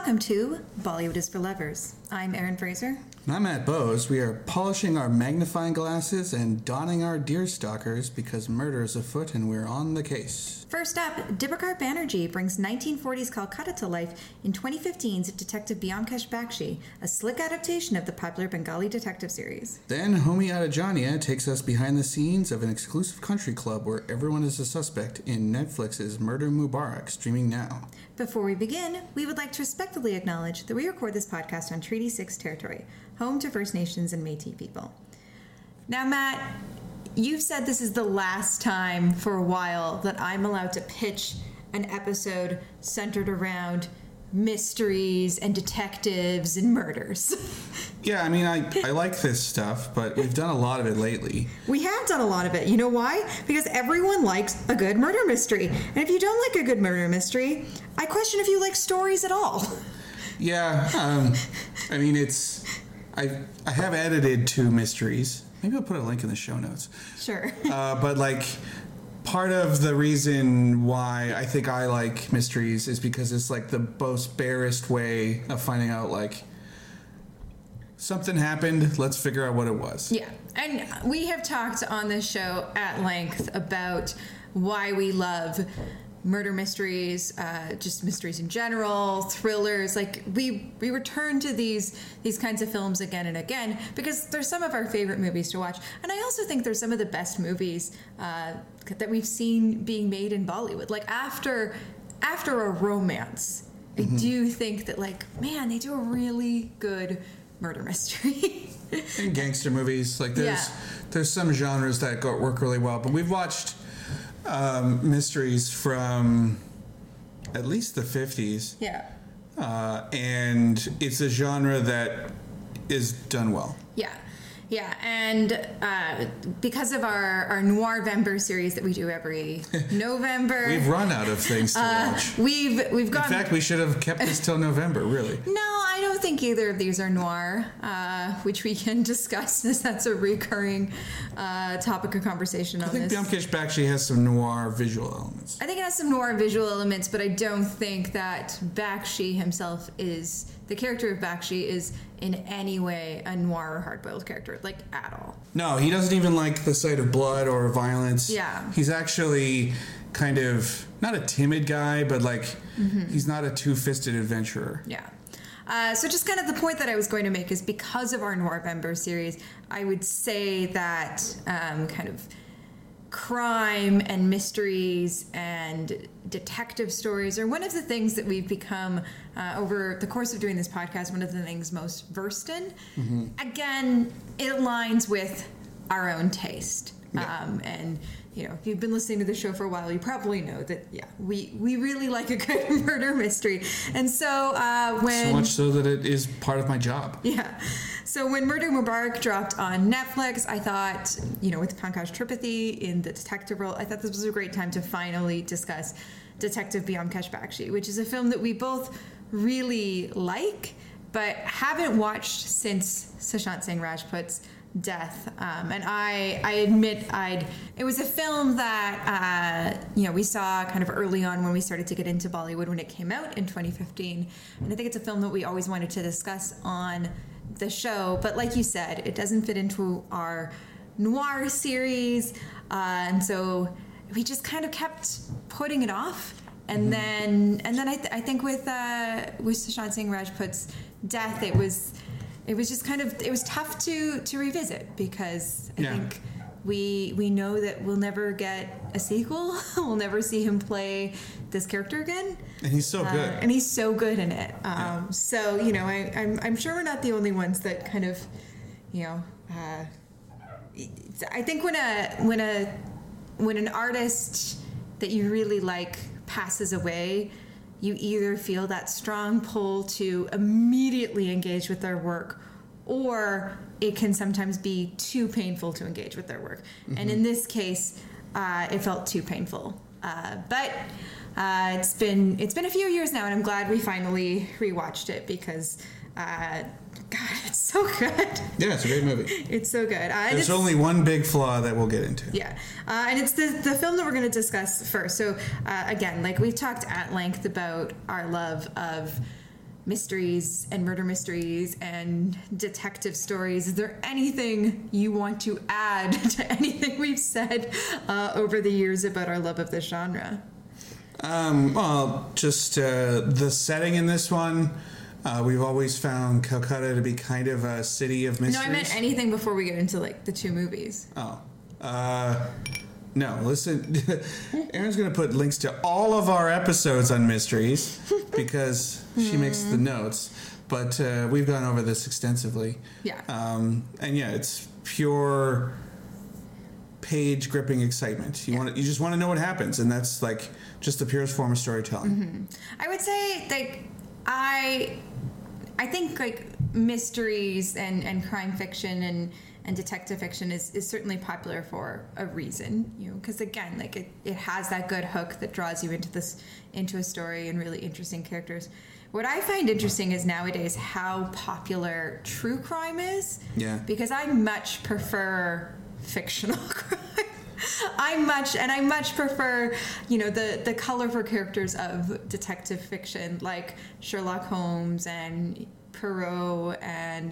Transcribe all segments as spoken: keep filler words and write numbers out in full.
welcome to Bollywood is for Lovers. I'm Erin Fraser. And I'm Matt Bowes. We are polishing our magnifying glasses and donning our deerstalkers because murder is afoot and we're on the case. First up, Dibakar Banerjee brings nineteen forties Calcutta to life in twenty fifteen's Detective Byomkesh Bakshi, a slick adaptation of the popular Bengali detective series. Then Homi Adajania takes us behind the scenes of an exclusive country club where everyone is a suspect in Netflix's Murder Mubarak, streaming now. Before we begin, we would like to respectfully acknowledge that we record this podcast on Treaty six territory, home to First Nations and Métis people. Now, Matt, you've said this is the last time for a while that I'm allowed to pitch an episode centered around mysteries and detectives and murders. Yeah, I mean, I, I like this stuff, but we've done a lot of it lately. We have done a lot of it. You know why? Because everyone likes a good murder mystery. And if you don't like a good murder mystery, I question if you like stories at all. Yeah, um, I mean, it's... I I have edited two mysteries. Maybe I'll put a link in the show notes. Sure. Uh, but, like, part of the reason why I think I like mysteries is because it's, like, the most barest way of finding out, like, something happened, let's figure out what it was. Yeah, and we have talked on this show at length about why we love murder mysteries, uh, just mysteries in general, thrillers. Like we we return to these these kinds of films again and again because they're some of our favorite movies to watch. And I also think they're some of the best movies uh, that we've seen being made in Bollywood. Like after after a romance, mm-hmm. I do think that like man, they do a really good murder mystery. And gangster movies, like there's yeah. there's some genres that go, work really well, but we've watched um, mysteries from at least the fifties. Yeah. Uh, and it's a genre that is done well. Yeah. Yeah, and uh, because of our, our Noir-vember series that we do every November... We've run out of things to uh, watch. We've we've gone... In fact, we should have kept this till November, really. No, I don't think either of these are noir, uh, which we can discuss as that's a recurring uh, topic of conversation on I think this. Byomkesh Bakshi has some noir visual elements. I think it has some noir visual elements, but I don't think that Bakshi himself is... The character of Bakshi is in any way a noir or hard-boiled character, like, at all. No, he doesn't even like the sight of blood or violence. Yeah. He's actually kind of, not a timid guy, but, like, mm-hmm. he's not a two-fisted adventurer. Yeah. Uh, so just kind of the point that I was going to make is because of our Noir-vember series, I would say that um, kind of crime and mysteries and detective stories are one of the things that we've become uh, over the course of doing this podcast, one of the things most versed in. Mm-hmm. Again, it aligns with our own taste. Yeah. Um, and, you know, if you've been listening to the show for a while, you probably know that, yeah, we, we really like a good murder mystery. And so uh, when... So much so that it is part of my job. Yeah. So when Murder Mubarak dropped on Netflix, I thought, you know, with Pankaj Tripathi in the detective role, I thought this was a great time to finally discuss Detective Byomkesh Bakshi, which is a film that we both really like, but haven't watched since Sushant Singh Rajput's death. Um, and I, I admit I'd, it was a film that, uh, you know, we saw kind of early on when we started to get into Bollywood when it came out in twenty fifteen. And I think it's a film that we always wanted to discuss on the show, but like you said, it doesn't fit into our noir series, uh, and so we just kind of kept putting it off. And mm-hmm. then, and then I, th- I think with uh, with Sushant Singh Rajput's death, it was it was just kind of it was tough to to revisit because I yeah. think we we know that we'll never get a sequel. We'll never see him play this character again. And he's so good. Uh, and he's so good in it. Um, yeah. So, you know, I, I'm, I'm sure we're not the only ones that kind of, you know, uh, I think when a, when a, when an artist that you really like passes away, you either feel that strong pull to immediately engage with their work, or it can sometimes be too painful to engage with their work. Mm-hmm. And in this case, uh, it felt too painful. Uh, but uh, it's been it's been a few years now, and I'm glad we finally rewatched it because, uh, God, it's so good. Yeah, it's a great movie. It's so good. Uh, There's only one big flaw that we'll get into. Yeah, uh, and it's the the film that we're going to discuss first. So uh, again, like we've talked at length about our love of mysteries and murder mysteries and detective stories. Is there anything you want to add to anything we've said uh, over the years about our love of this genre? Um, well, just uh, the setting in this one. Uh, we've always found Calcutta to be kind of a city of mysteries. No, I meant anything before we get into like the two movies. Oh. Uh, no, listen. Erin's going to put links to all of our episodes on mysteries because she makes the notes. But uh, we've gone over this extensively. Yeah. Um, and yeah, it's pure page gripping excitement. You Yeah. want to, you just want to know what happens, and that's like just the purest form of storytelling. Mm-hmm. I would say like I I think like mysteries and, and crime fiction and, and detective fiction is, is certainly popular for a reason, you know, because again, like it, it has that good hook that draws you into this into a story and really interesting characters. What I find interesting is nowadays how popular true crime is. Yeah. Because I much prefer fictional crime. I much and I much prefer, you know, the the colorful characters of detective fiction like Sherlock Holmes and Poirot and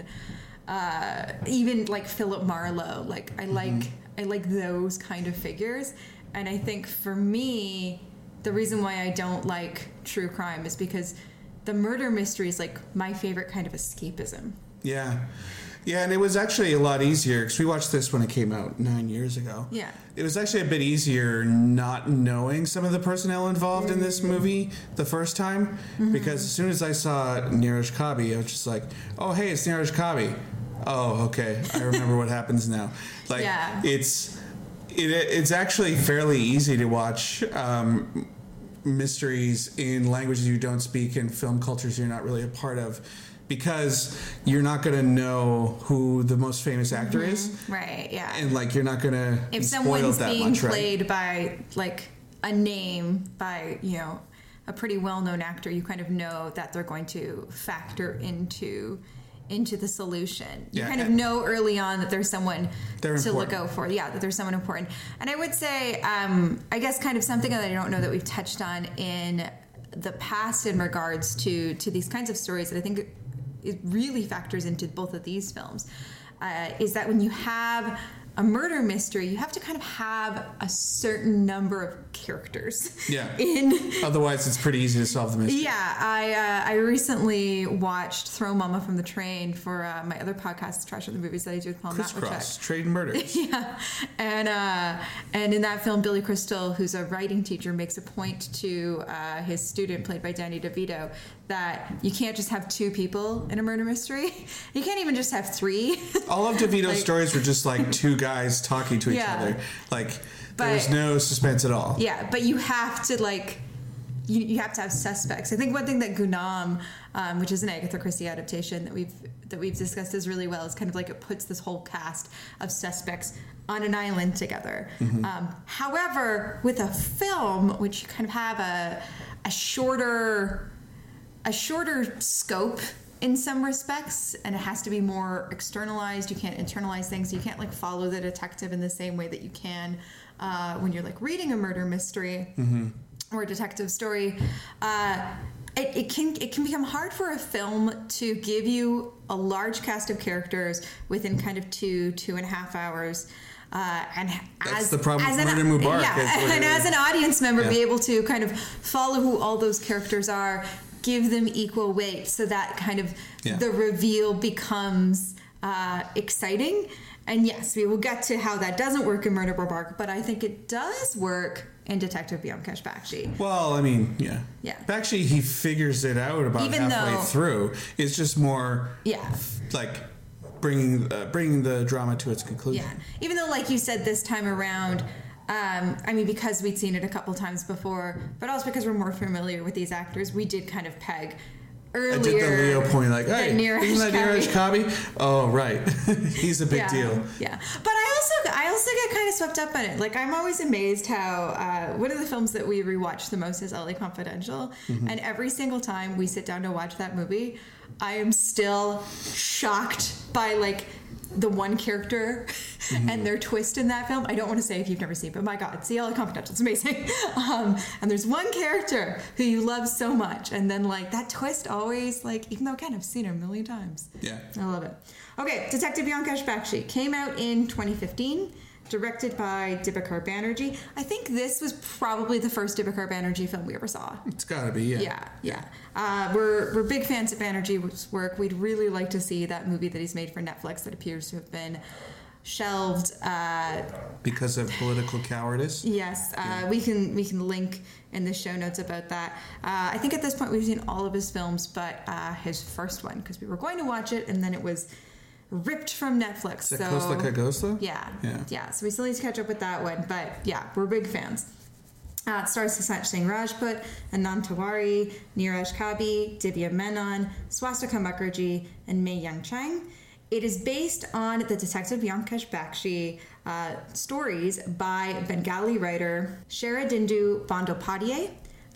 uh, even like Philip Marlowe. Like I like mm-hmm. I like those kind of figures, and I think for me, the reason why I don't like true crime is because the murder mystery is like my favorite kind of escapism. Yeah. Yeah, and it was actually a lot easier because we watched this when it came out nine years ago. Yeah. It was actually a bit easier not knowing some of the personnel involved mm-hmm. in this movie the first time mm-hmm. because as soon as I saw Neeraj Kabi, I was just like, oh, hey, it's Neeraj Kabi. Oh, okay. I remember what happens now. Like, yeah. it's it, it's actually fairly easy to watch um, mysteries in languages you don't speak and film cultures you're not really a part of. Because you're not going to know who the most famous actor mm-hmm. is. Right, yeah. And, like, you're not going to be if spoiled someone's that being much, right? played by, like, a name by, you know, a pretty well-known actor, you kind of know that they're going to factor into into the solution. You yeah, kind of know early on that there's someone to important. look out for. Yeah, that there's someone important. And I would say, um, I guess kind of something that I don't know that we've touched on in the past in regards to, to these kinds of stories that I think it really factors into both of these films, uh, is that when you have a murder mystery, you have to kind of have a certain number of characters. Yeah. In Otherwise, it's pretty easy to solve the mystery. Yeah, I uh, I recently watched Throw Mama from the Train for uh, my other podcast, Trash of the Movies, that I do with Paul Crisscross, Trade and Murders. Yeah, and uh, and in that film, Billy Crystal, who's a writing teacher, makes a point to uh, his student, played by Danny DeVito, that you can't just have two people in a murder mystery. You can't even just have three. All of DeVito's like, stories were just like two guys talking to each yeah. other. Like, but, there was no suspense at all. Yeah, but you have to, like, you, you have to have suspects. I think one thing that Gunam, um, which is an Agatha Christie adaptation that we've that we've discussed is really well, is kind of like it puts this whole cast of suspects on an island together. Mm-hmm. Um, however, with a film, which you kind of have a a shorter a shorter scope in some respects, and it has to be more externalized. You can't internalize things. You can't like follow the detective in the same way that you can uh, when you're like reading a murder mystery mm-hmm. or a detective story. Uh, it, it can it can become hard for a film to give you a large cast of characters within kind of two two and a half hours. Uh, and That's as, the problem as with an, Murder Mubarak. Yeah, and as an audience member, yeah. be able to kind of follow who all those characters are, give them equal weight, so that kind of yeah. the reveal becomes uh, exciting. And yes, we will get to how that doesn't work in Murder Mubarak, but I think it does work in Detective Byomkesh Bakshi. Well, I mean, yeah. Yeah. Bakshi, he figures it out about Even halfway though, through. It's just more yeah. like bringing uh, bringing the drama to its conclusion. Yeah. Even though, like you said, this time around, um, I mean, because we'd seen it a couple times before, but also because we're more familiar with these actors, we did kind of peg earlier. I did the Leo point, like, hey, isn't that Neeraj Kabi? Oh, right. He's a big yeah, deal. Yeah. But I also I also get kind of swept up in it. Like, I'm always amazed how uh, one of the films that we rewatch the most is L A Confidential. Mm-hmm. And every single time we sit down to watch that movie, I am still shocked by, like, the one character mm-hmm. and their twist in that film. I don't want to say if you've never seen it, but my God, it's The L A Confidential. It's amazing. Um, and there's one character who you love so much. And then, like, that twist always, like, even though, again, I've seen it a million times. Yeah. I love it. Okay, Detective Byomkesh Bakshi came out in twenty fifteen. Directed by Dibakar Banerjee. I think this was probably the first Dibakar Banerjee film we ever saw. It's gotta be, yeah. Yeah, yeah. Uh, we're, we're big fans of Banerjee's work. We'd really like to see that movie that he's made for Netflix that appears to have been shelved. Uh, because of political cowardice? Yes. Uh, yeah. We can we can link in the show notes about that. Uh, I think at this point we've seen all of his films, but uh, his first one, because we were going to watch it, and then it was ripped from Netflix. Is that so Costa Cogosta? Yeah, yeah, yeah. So we still need to catch up with that one, but yeah, we're big fans. Uh, it stars Sushant Singh Rajput, Anand Tiwari, Neeraj Kabi, Divya Menon, Swastika Mukherjee, and Mei Young Chang. It is based on the Detective Byomkesh Bakshi uh, stories by Bengali writer Sharadindu Bandyopadhyay.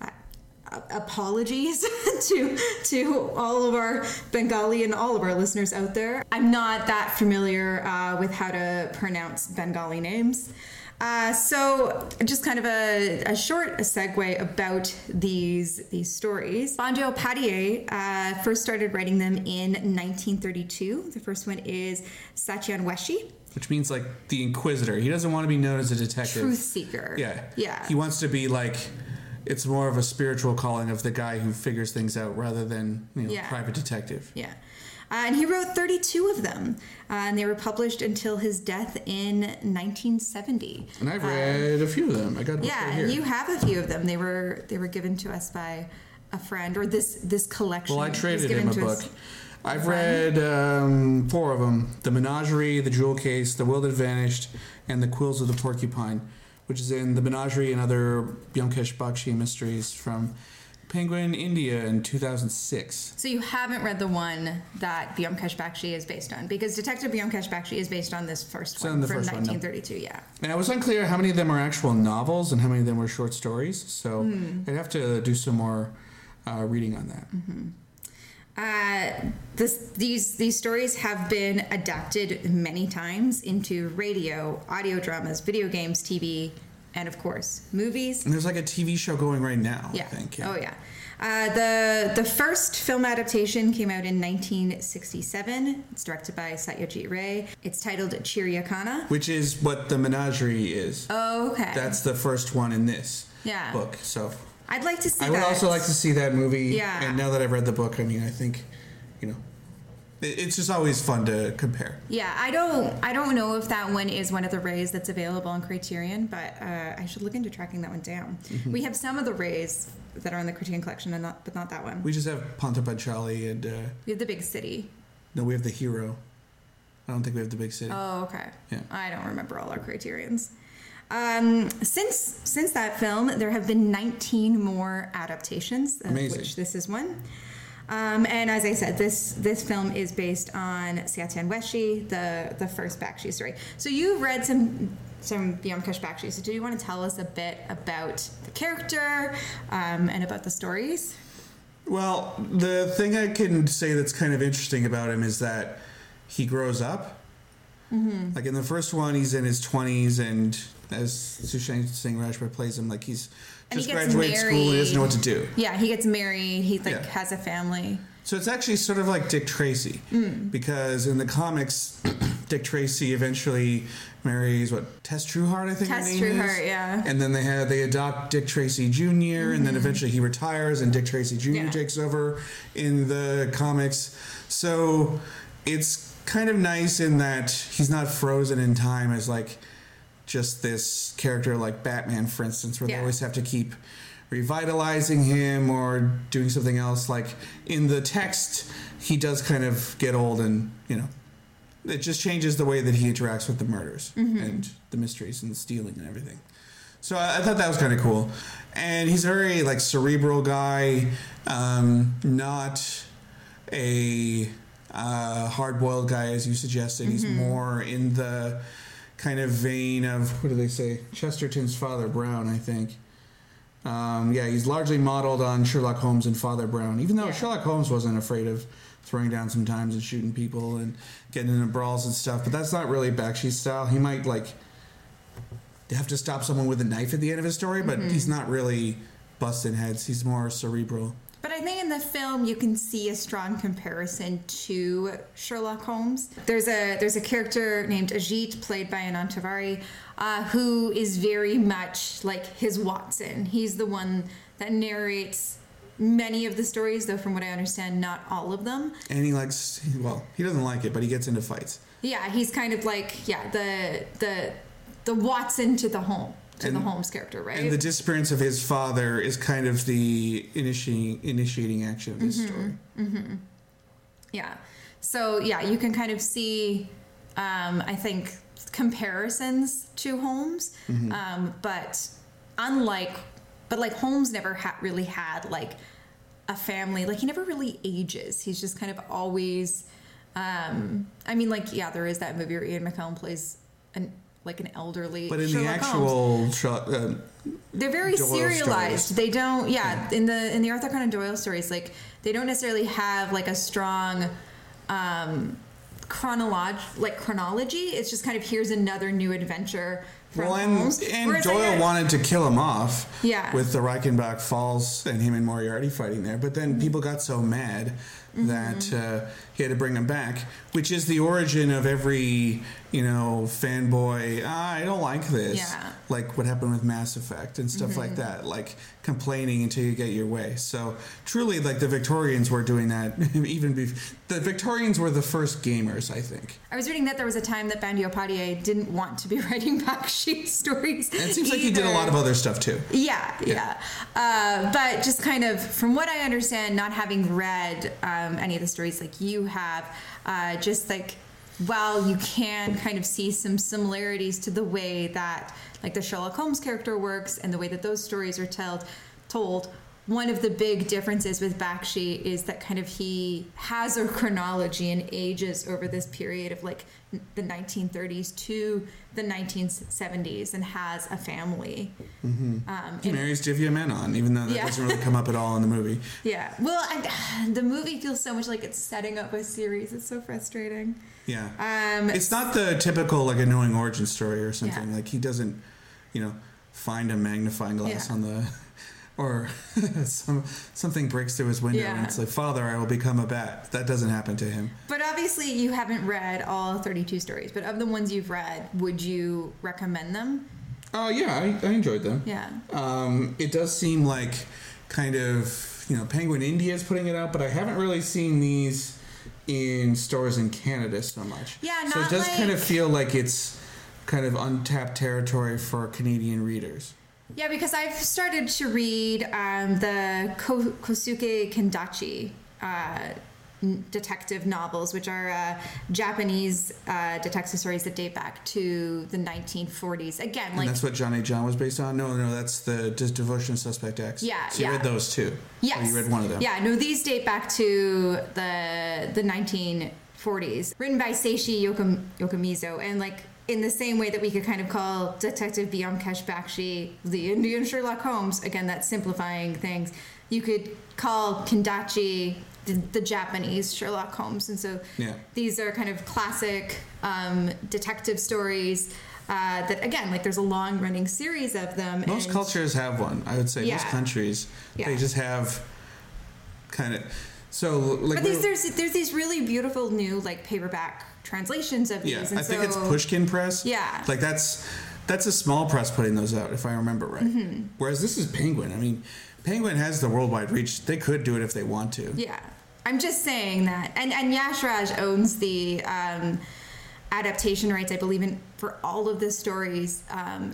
Apologies to to all of our Bengali and all of our listeners out there. I'm not that familiar uh, with how to pronounce Bengali names. Uh, so just kind of a, a short segue about these these stories. Bandyopadhyay uh, first started writing them in nineteen thirty-two. The first one is Satyanweshi. Which means, like, the Inquisitor. He doesn't want to be known as a detective. Truth seeker. Yeah. Yeah. He wants to be, like... It's more of a spiritual calling of the guy who figures things out rather than, you know, yeah. private detective. Yeah. Uh, and he wrote thirty-two of them, uh, and they were published until his death in nineteen seventy. And I've read uh, a few of them. I got a book yeah, right here. You have a few of them. They were they were given to us by a friend, or this this collection. Well, I traded was him a book. I've read um, four of them: The Menagerie, The Jewel Case, The Will That Vanished, and The Quills of the Porcupine, which is in The Menagerie and Other Byomkesh Bakshi Mysteries from Penguin, India in two thousand six. So you haven't read the one that Byomkesh Bakshi is based on, because Detective Byomkesh Bakshi is based on this first it's one the from first nineteen thirty-two, one, no. Yeah. And I was unclear how many of them are actual novels and how many of them were short stories, so mm. I'd have to do some more uh, reading on that. Mm-hmm. Uh, this, these these stories have been adapted many times into radio, audio dramas, video games, T V, and of course, movies. And there's like a T V show going right now, yeah. I think. Yeah. Oh, yeah. Uh, the the first film adaptation came out in nineteen sixty-seven. It's directed by Satyajit Ray. It's titled Chiryakana. Which is what The Menagerie is. Oh, okay. That's the first one in this yeah. book, so... I'd like to see I that. would also like to see that movie. Yeah. And now that I've read the book, I mean, I think, you know, it's just always fun to compare. Yeah, I don't I don't know if that one is one of the Rays that's available on Criterion, but uh, I should look into tracking that one down. Mm-hmm. We have some of the Rays that are in the Criterion collection, and not, but not that one. We just have Panta Panchali and... Uh, we have The Big City. No, we have The Hero. I don't think we have The Big City. Oh, okay. Yeah. I don't remember all our Criterions. Um, since since that film, there have been nineteen more adaptations, of Amazing. which this is one. Um, and as I said, this this film is based on Satyanweshi, the the first Bakshi story. So you've read some some Byomkesh Bakshi. So do you want to tell us a bit about the character um, and about the stories? Well, the thing I can say that's kind of interesting about him is that he grows up. Mm-hmm. Like in the first one, he's in his twenties, and as Sushant Singh Rajput plays him, like he's And just he gets graduated school and he doesn't know what to do. Yeah, he gets married. He like Yeah. has a family. So it's actually sort of like Dick Tracy, Mm. because in the comics, Dick Tracy eventually marries what Tess Trueheart, I think Tess her name Trueheart, is. yeah. And then they have they adopt Dick Tracy Junior Mm-hmm. And then eventually he retires, and Dick Tracy Junior Yeah. takes over in the comics. So it's kind of nice in that he's not frozen in time as like just this character like Batman, for instance, where Yeah. they always have to keep revitalizing him or doing something else. Like in the text, he does kind of get old, and you know, it just changes the way that he interacts with the murders Mm-hmm. and the mysteries and the stealing and everything. So I, I thought that was kind of cool. And he's a very like cerebral guy, um, not a uh, hard-boiled guy as you suggested. Mm-hmm. He's more in the kind of vein of, what do they say, Chesterton's Father Brown, I think. Um, yeah, he's largely modeled on Sherlock Holmes and Father Brown, even though Yeah. Sherlock Holmes wasn't afraid of throwing down sometimes and shooting people and getting into brawls and stuff. But that's not really Bakshi's style. He might like have to stop someone with a knife at the end of his story, but Mm-hmm. he's not really busting heads. He's more cerebral. But I think in the film you can see a strong comparison to Sherlock Holmes. There's a there's a character named Ajit, played by Anand Tiwari, uh, who is very much like his Watson. He's the one that narrates many of the stories, though from what I understand, not all of them. And he likes, well, he doesn't like it, but he gets into fights. Yeah, he's kind of like yeah the the the Watson to the home. To And- the Holmes character, right? And the disappearance of his father is kind of the initiating initiating action of this Mm-hmm. story. Yeah. So yeah, you can kind of see, um, I think, comparisons to Holmes, um, but unlike, but like Holmes never ha- really had like a family. Like he never really ages. He's just kind of always. Um, I mean, like yeah, there is that movie where Ian McKellen plays an like an elderly. But in Sherlock the Holmes. actual Sherlock, uh, They're very Doyle serialized. stories. They don't, yeah, In the in the Arthur Conan Doyle stories, like they don't necessarily have like a strong um, chronolog like chronology. It's just kind of here's another new adventure from well, and, Holmes. and Whereas, Doyle like, wanted to kill him off Yeah. with the Reichenbach Falls and him and Moriarty fighting there. But then people got so mad that uh, he had to bring him back, which is the origin of every, you know, fanboy, ah, I don't like this. Yeah. Like what happened with Mass Effect and stuff like that, like complaining until you get your way. So truly, like the Victorians were doing that even before. The Victorians were the first gamers, I think. I was reading that there was a time that Bandyopadhyay didn't want to be writing Bakshi stories. And it seems like he did a either. lot of other stuff too. Yeah, yeah. Uh, but just kind of, from what I understand, not having read um, any of the stories like you have, uh, just like, while you can kind of see some similarities to the way that like the Sherlock Holmes character works and the way that those stories are told, told, one of the big differences with Bakshi is that kind of he has a chronology and ages over this period of like the nineteen thirties to the nineteen seventies and has a family. Mm-hmm. Um, He and- marries Divya Menon, even though that Yeah. doesn't really come up at all in the movie. yeah. Well, I, the movie feels so much like it's setting up a series. It's so frustrating. Yeah. Um, It's not the typical, like, annoying origin story or something. Yeah. Like, he doesn't, you know, find a magnifying glass Yeah. on the... Or some something breaks through his window and Yeah. it's like, Father, I will become a bat. That doesn't happen to him. But obviously, you haven't read all thirty-two stories. But of the ones you've read, would you recommend them? Oh, yeah, I, I enjoyed them. Yeah. Um, it does seem like kind of, you know, Penguin India is putting it out, but I haven't really seen these in stores in Canada so much. Yeah, So it not does kind of like- feel like it's kind of untapped territory for Canadian readers. Yeah, because I've started to read um, the Ko- Kosuke Kendachi uh, n- detective novels, which are uh, Japanese uh, detective stories that date back to the nineteen forties. Again, And like that's what Johnny John was based on? No, no, that's the Dis- Devotion of Suspect X. Yeah, So you yeah. read those too? yes, Or you read one of them? Yeah, no, these date back to the the nineteen forties, written by Seishi Yokom- Yokomizo, and like. In the same way that we could kind of call Detective Byomkesh Bakshi the Indian Sherlock Holmes, again, that's simplifying things, you could call Kendachi the, the Japanese Sherlock Holmes. And so Yeah. these are kind of classic um, detective stories uh, that, again, like there's a long running series of them. Most and- cultures have one, I would say. Most Yeah. countries, Yeah. they just have kind of... So, like... But these, we- there's there's these really beautiful new like paperback translations of these. Yeah, and I think so, it's Pushkin Press. Yeah. Like that's that's a small press putting those out, if I remember right. Mm-hmm. Whereas this is Penguin. I mean, Penguin has the worldwide reach. They could do it if they want to. Yeah, I'm just saying that, and and Yash Raj owns the um, adaptation rights, I believe, in for all of the stories um,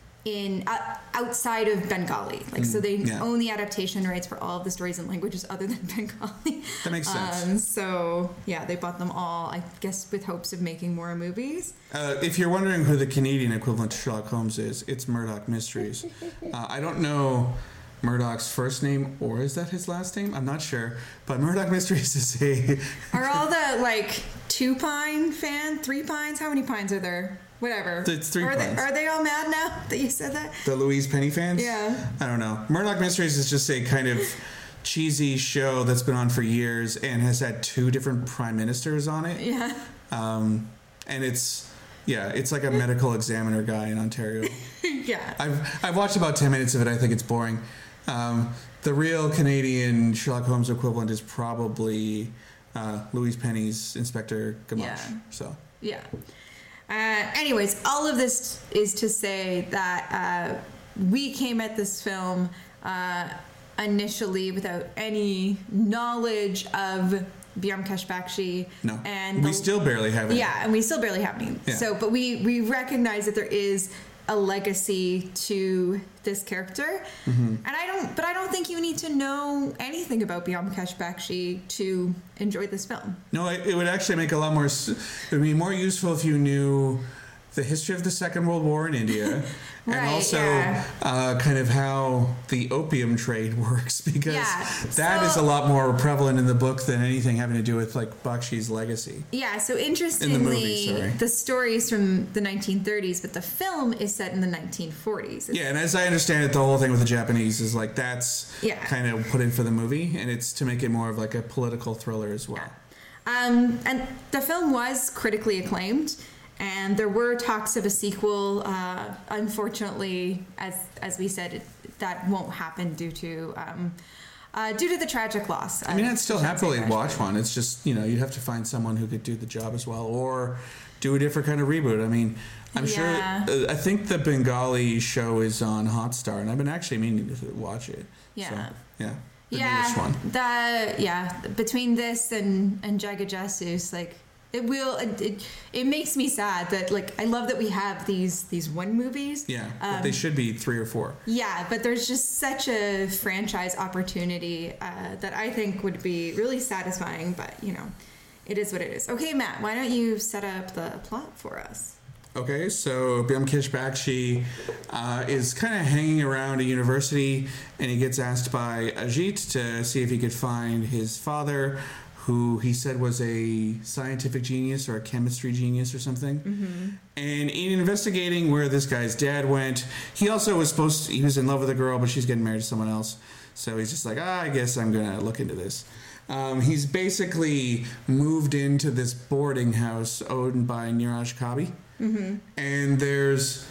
in uh, outside of Bengali. Like, so they yeah. own the adaptation rights for all of the stories in languages other than Bengali. That makes sense. Um, so yeah, they bought them all, I guess, with hopes of making more movies. Uh, if you're wondering who the Canadian equivalent to Sherlock Holmes is, it's Murdoch Mysteries. Uh, I don't know Murdoch's first name, or is that his last name? I'm not sure. But Murdoch Mysteries is a... Are all the like two Pine fan, three Pines? How many Pines are there? Whatever. It's three are puns. they, are they all mad now that you said that? The Louise Penny fans? Yeah. I don't know. Murdoch Mysteries is just a kind of cheesy show that's been on for years and has had two different prime ministers on it. Yeah. Um, and it's, yeah, it's like a medical examiner guy in Ontario. Yeah. I've I've watched about ten minutes of it. I think it's boring. Um, the real Canadian Sherlock Holmes equivalent is probably uh, Louise Penny's Inspector Gamache. Yeah. So Yeah. Uh, anyways, all of this is to say that uh, we came at this film uh, initially without any knowledge of Byomkesh Bakshi. no, and we the, still barely have it. Yeah, and we still barely have any. Yeah. So, but we we recognize that there is a legacy to this character, mm-hmm. and I don't. But I don't think you need to know anything about Byomkesh Bakshi to enjoy this film. No, it, it would actually make a lot more. It would be more useful if you knew the history of the Second World War in India, Right, and also yeah. uh, kind of how the opium trade works, because Yeah, that so- is a lot more prevalent in the book than anything having to do with like Bakshi's legacy. Yeah, so interestingly, In the movie, sorry. the story is from the nineteen thirties, but the film is set in the nineteen forties. It's, Yeah, and as I understand it, the whole thing with the Japanese is like that's Yeah. kind of put in for the movie, and it's to make it more of like a political thriller as well. Um, and the film was critically acclaimed, and there were talks of a sequel. Uh, unfortunately, as as we said, it, that won't happen due to um, uh, due to the tragic loss. I mean, I'd still of happily Shanzeh watch Kashmir. one. It's just, you know, you'd have to find someone who could do the job as well, or do a different kind of reboot. I mean, I'm Yeah. sure. Uh, I think the Bengali show is on Hotstar, and I've been actually meaning to watch it. Yeah. So, yeah. The Yeah, newest one. the yeah between this and and Jaga Jasus, like it will it, it it makes me sad that like I love that we have these these one movies. Yeah, but Um, they should be three or four. Yeah, but there's just such a franchise opportunity uh, that I think would be really satisfying. But you know, it is what it is. Okay, Matt, why don't you set up the plot for us? Okay, so Byomkesh Bakshi uh, is kind of hanging around a university, and he gets asked by Ajit to see if he could find his father, who he said was a scientific genius or a chemistry genius or something. Mm-hmm. And in investigating where this guy's dad went, he also was supposed to, he was in love with a girl, but she's getting married to someone else. So he's just like, ah, I guess I'm going to look into this. Um, he's basically moved into this boarding house owned by Niraj Kabi. Mm-hmm. And there's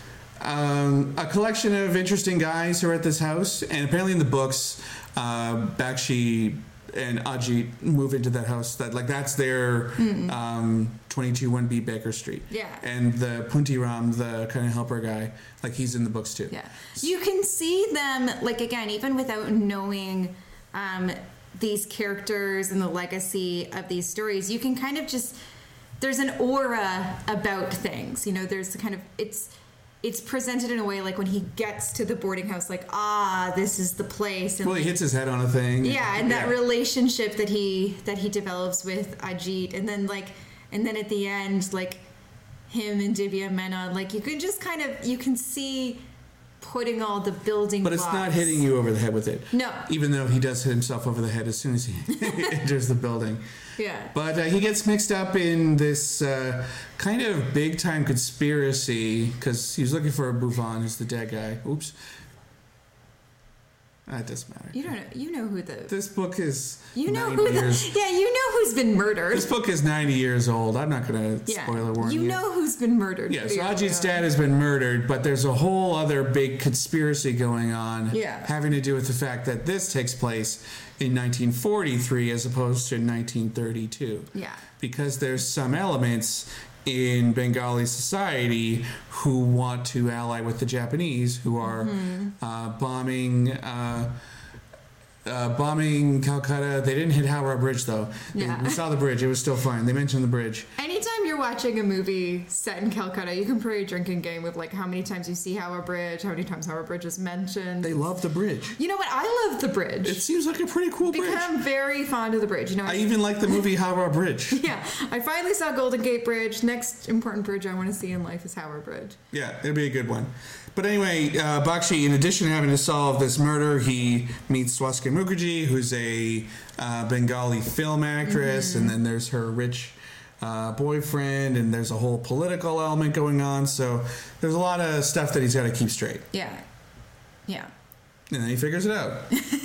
um, a collection of interesting guys who are at this house. And apparently in the books, uh, Bakshi and Ajit move into that house. That like that's their Mm. um, twenty-two one B Baker Street. Yeah. And the Punti Ram, the kind of helper guy, like he's in the books too. Yeah, you can see them like again, even without knowing um, these characters and the legacy of these stories. You can kind of just there's an aura about things. You know, there's the kind of it's it's presented in a way like when he gets to the boarding house, like ah, this is the place. And Well, he like, hits his head on a thing. yeah, and that Yeah. relationship that he that he develops with Ajit, and then like, and then at the end, like him and Divya Menon, like you can just kind of you can see putting all the building But it's blocks. not hitting you over the head with it. No. Even though he does hit himself over the head as soon as he enters the building. Yeah. But uh, he gets mixed up in this uh, kind of big time conspiracy because he was looking for Bhuvan, who's the dead guy. Oops. That doesn't matter. You don't know. You know who the. This book is You know ninety who the. years. Yeah, you know who's been murdered. This book is ninety years old. I'm not going to Yeah. spoiler warn you. You know who's been murdered. Yeah, so Yeah. Ajit's dad has been murdered, but there's a whole other big conspiracy going on Yeah. having to do with the fact that this takes place in nineteen forty-three as opposed to nineteen thirty-two. Yeah. Because there's some elements in Bengali society who want to ally with the Japanese, who are Mm-hmm. uh, bombing... Uh, Uh, bombing Calcutta. They didn't hit Howrah Bridge though. They- Yeah. We saw the bridge. It was still fine. They mentioned the bridge. Anytime you're watching a movie set in Calcutta, you can play a drinking game with like how many times you see Howrah Bridge, how many times Howrah Bridge is mentioned. They love the bridge. You know what? I love the bridge. It seems like a pretty cool bridge. Become very fond of the bridge. You know, I even like the movie Howrah Bridge. yeah, I finally saw Golden Gate Bridge. Next important bridge I want to see in life is Howrah Bridge. Yeah, it'll be a good one. But anyway, uh, Bakshi, in addition to having to solve this murder, he meets Swastika Mukherjee, who's a uh, Bengali film actress, Mm-hmm. and then there's her rich uh, boyfriend, and there's a whole political element going on. So there's a lot of stuff that he's got to keep straight. Yeah. Yeah. And then he figures it out.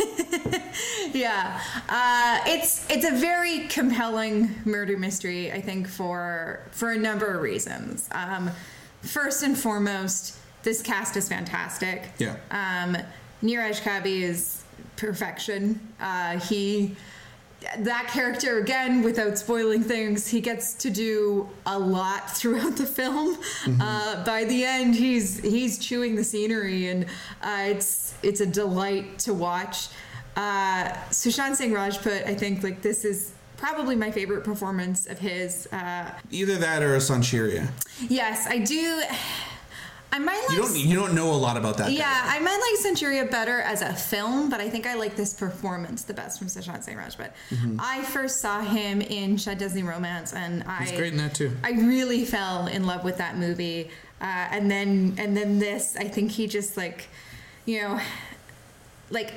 Yeah, uh, it's it's a very compelling murder mystery, I think, for for a number of reasons. Um, first and foremost, this cast is fantastic. Yeah. Um, Neeraj Kabi is perfection. Uh, he that character, again, without spoiling things, he gets to do a lot throughout the film. Mm-hmm. Uh, by the end, he's he's chewing the scenery, and uh, it's it's a delight to watch. Uh, Sushant Singh Rajput, I think, like, this is probably my favorite performance of his. Uh, Either that or a Sancheria. yes, I do. I might like. You don't. You don't know a lot about that. Yeah, guy. I might like Sancheria better as a film, but I think I like this performance the best from Sushant Singh Rajput. Mm-hmm. I first saw him in Shah Disney Romance, and I. He's great in that too. I really fell in love with that movie, uh, and then and then this. I think he just like, you know, like.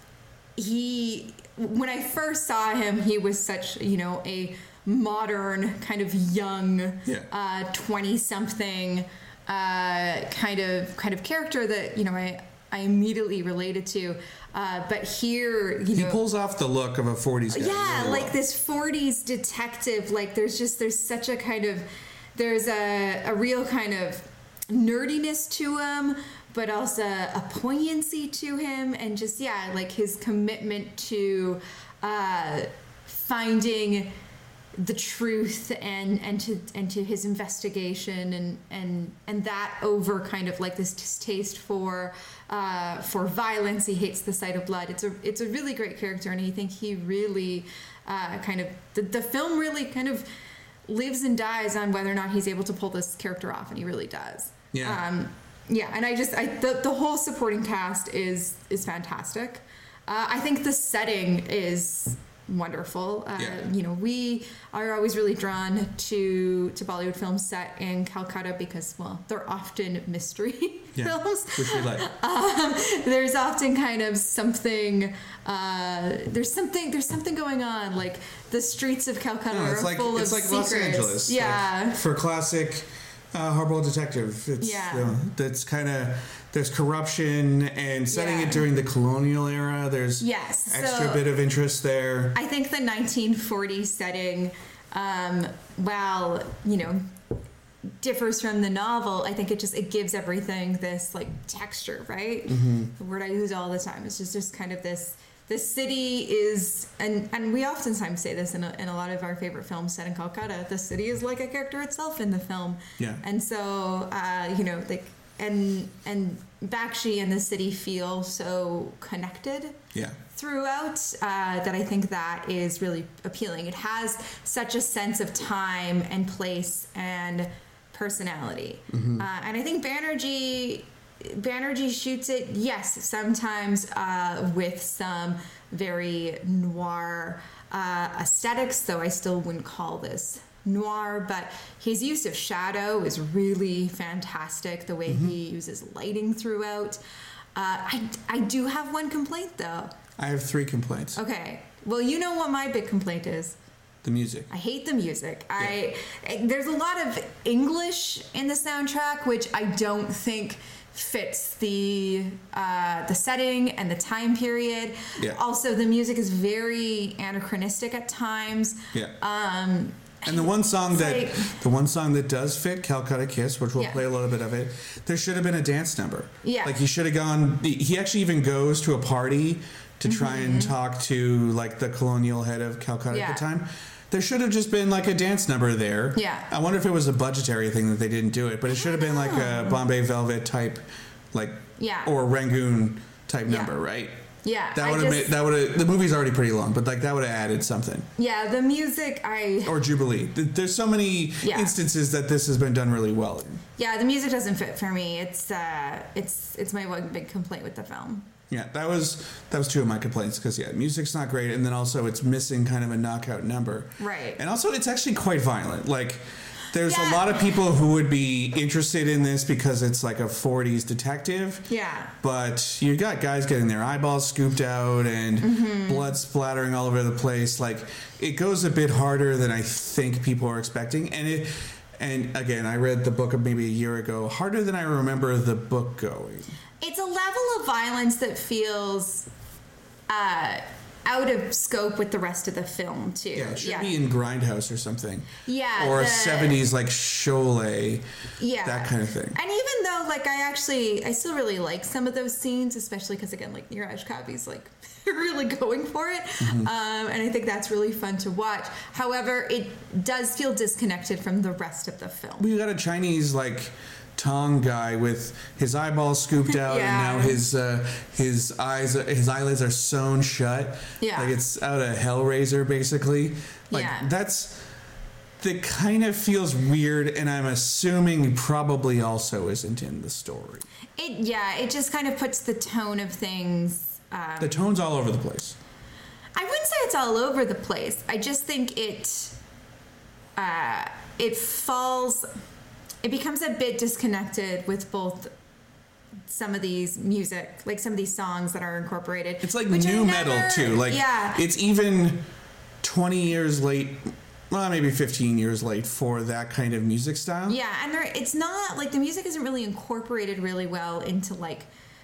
He, when I first saw him, he was such, you know, a modern kind of young, yeah. uh, twenty-something uh, kind of kind of character that, you know, I I immediately related to. Uh, but here, you he know, pulls off the look of a forties guy. yeah, really like well. this forties detective. Like there's just there's such a kind of there's a a real kind of nerdiness to him, but also a poignancy to him, and just yeah, like his commitment to uh, finding the truth and and to and to his investigation, and and and that over kind of like this distaste for uh, for violence. He hates the sight of blood. It's a it's a really great character, and I think he really uh, kind of the, the film really kind of lives and dies on whether or not he's able to pull this character off, and he really does. Yeah. Um, yeah, and I just I the the whole supporting cast is is fantastic. Uh, I think the setting is wonderful. Uh, yeah. You know, we are always really drawn to to Bollywood films set in Calcutta because, well, they're often mystery yeah. films. Which we like. Um, there's often kind of something. Uh, there's something. There's something going on. Like the streets of Calcutta No, are it's like full it's of like secrets. Los Angeles. Yeah. Like, for classic uh, hardboiled detective. It's, Yeah. You know, that's kind of there's corruption, and setting Yeah. it during the colonial era. There's Yes, extra so- bit of interest there. I think the nineteen forties setting, um, while, you know, differs from the novel, I think it just it gives everything this like texture, right? Mm-hmm. The word I use all the time. It's just just kind of this. The city is, and and we oftentimes say this in a, in a lot of our favorite films set in Calcutta. The city is like a character itself in the film. Yeah. And so, uh, you know, like, and and Bakshi and the city feel so connected. Yeah. Throughout, uh, that I think that is really appealing. It has such a sense of time and place and personality, mm-hmm. uh, and I think Banerjee. Banerjee shoots it, yes, sometimes uh, with some very noir uh, aesthetics, though I still wouldn't call this noir, but his use of shadow is really fantastic, the way mm-hmm. he uses lighting throughout. Uh, I, I do have one complaint, though. I have three complaints. Okay. Well, you know what my big complaint is. The music. I hate the music. Yeah. I There's a lot of English in the soundtrack, which I don't think fits the uh, the setting and the time period. Yeah. Also, the music is very anachronistic at times. Yeah. Um, and the one song that like, the one song that does fit Calcutta Kiss, which we'll yeah. play a little bit of it, there should have been a dance number. Yeah. Like he should have gone. He actually even goes to a party to try mm-hmm. and talk to like the colonial head of Calcutta yeah. at the time. There should have just been like a dance number there. Yeah. I wonder if it was a budgetary thing that they didn't do it, but it should have been like a Bombay Velvet type, like Yeah. or Rangoon type Yeah. number, right? Yeah. That I would have just- made that would have. The movie's already pretty long, but like that would have added something. Yeah, the music, I... Or Jubilee. Th- There's so many Yeah. instances that this has been done really well in. Yeah, the music doesn't fit for me. It's uh, it's it's my one big complaint with the film. Yeah, that was that was two of my complaints because yeah, music's not great, and then also it's missing kind of a knockout number. Right. And also it's actually quite violent. Like there's Yeah. a lot of people who would be interested in this because it's like a forties detective. Yeah. But you got guys getting their eyeballs scooped out and Mm-hmm. blood splattering all over the place. Like, it goes a bit harder than I think people are expecting. And it, and again, I read the book maybe a year ago, harder than I remember the book going. It's a level of violence that feels uh, out of scope with the rest of the film, too. Yeah, it should be in Grindhouse or something. Yeah. Or the- a seventies, like, Sholay. Yeah. That kind of thing. And even though, like, I actually, I still really like some of those scenes, especially because, again, like, Neeraj Kavi's, like, really going for it. Mm-hmm. Um, and I think that's really fun to watch. However, it does feel disconnected from the rest of the film. We got a Chinese, like, Tong guy with his eyeballs scooped out Yeah. and now his uh, his eyes his eyelids are sewn shut. Yeah. Like it's out of Hellraiser basically. Like Yeah. that's that kind of feels weird, and I'm assuming probably also isn't in the story. It yeah, it just kind of puts the tone of things. Um, The tone's all over the place. I wouldn't say it's all over the place. I just think it uh, it falls. It becomes a bit disconnected with both some of these music, like some of these songs that are incorporated. It's like which I new metal never- too. Like yeah, it's even twenty years late. Well, maybe fifteen years late for that kind of music style. yeah, and there, it's not like the music isn't really incorporated really well into like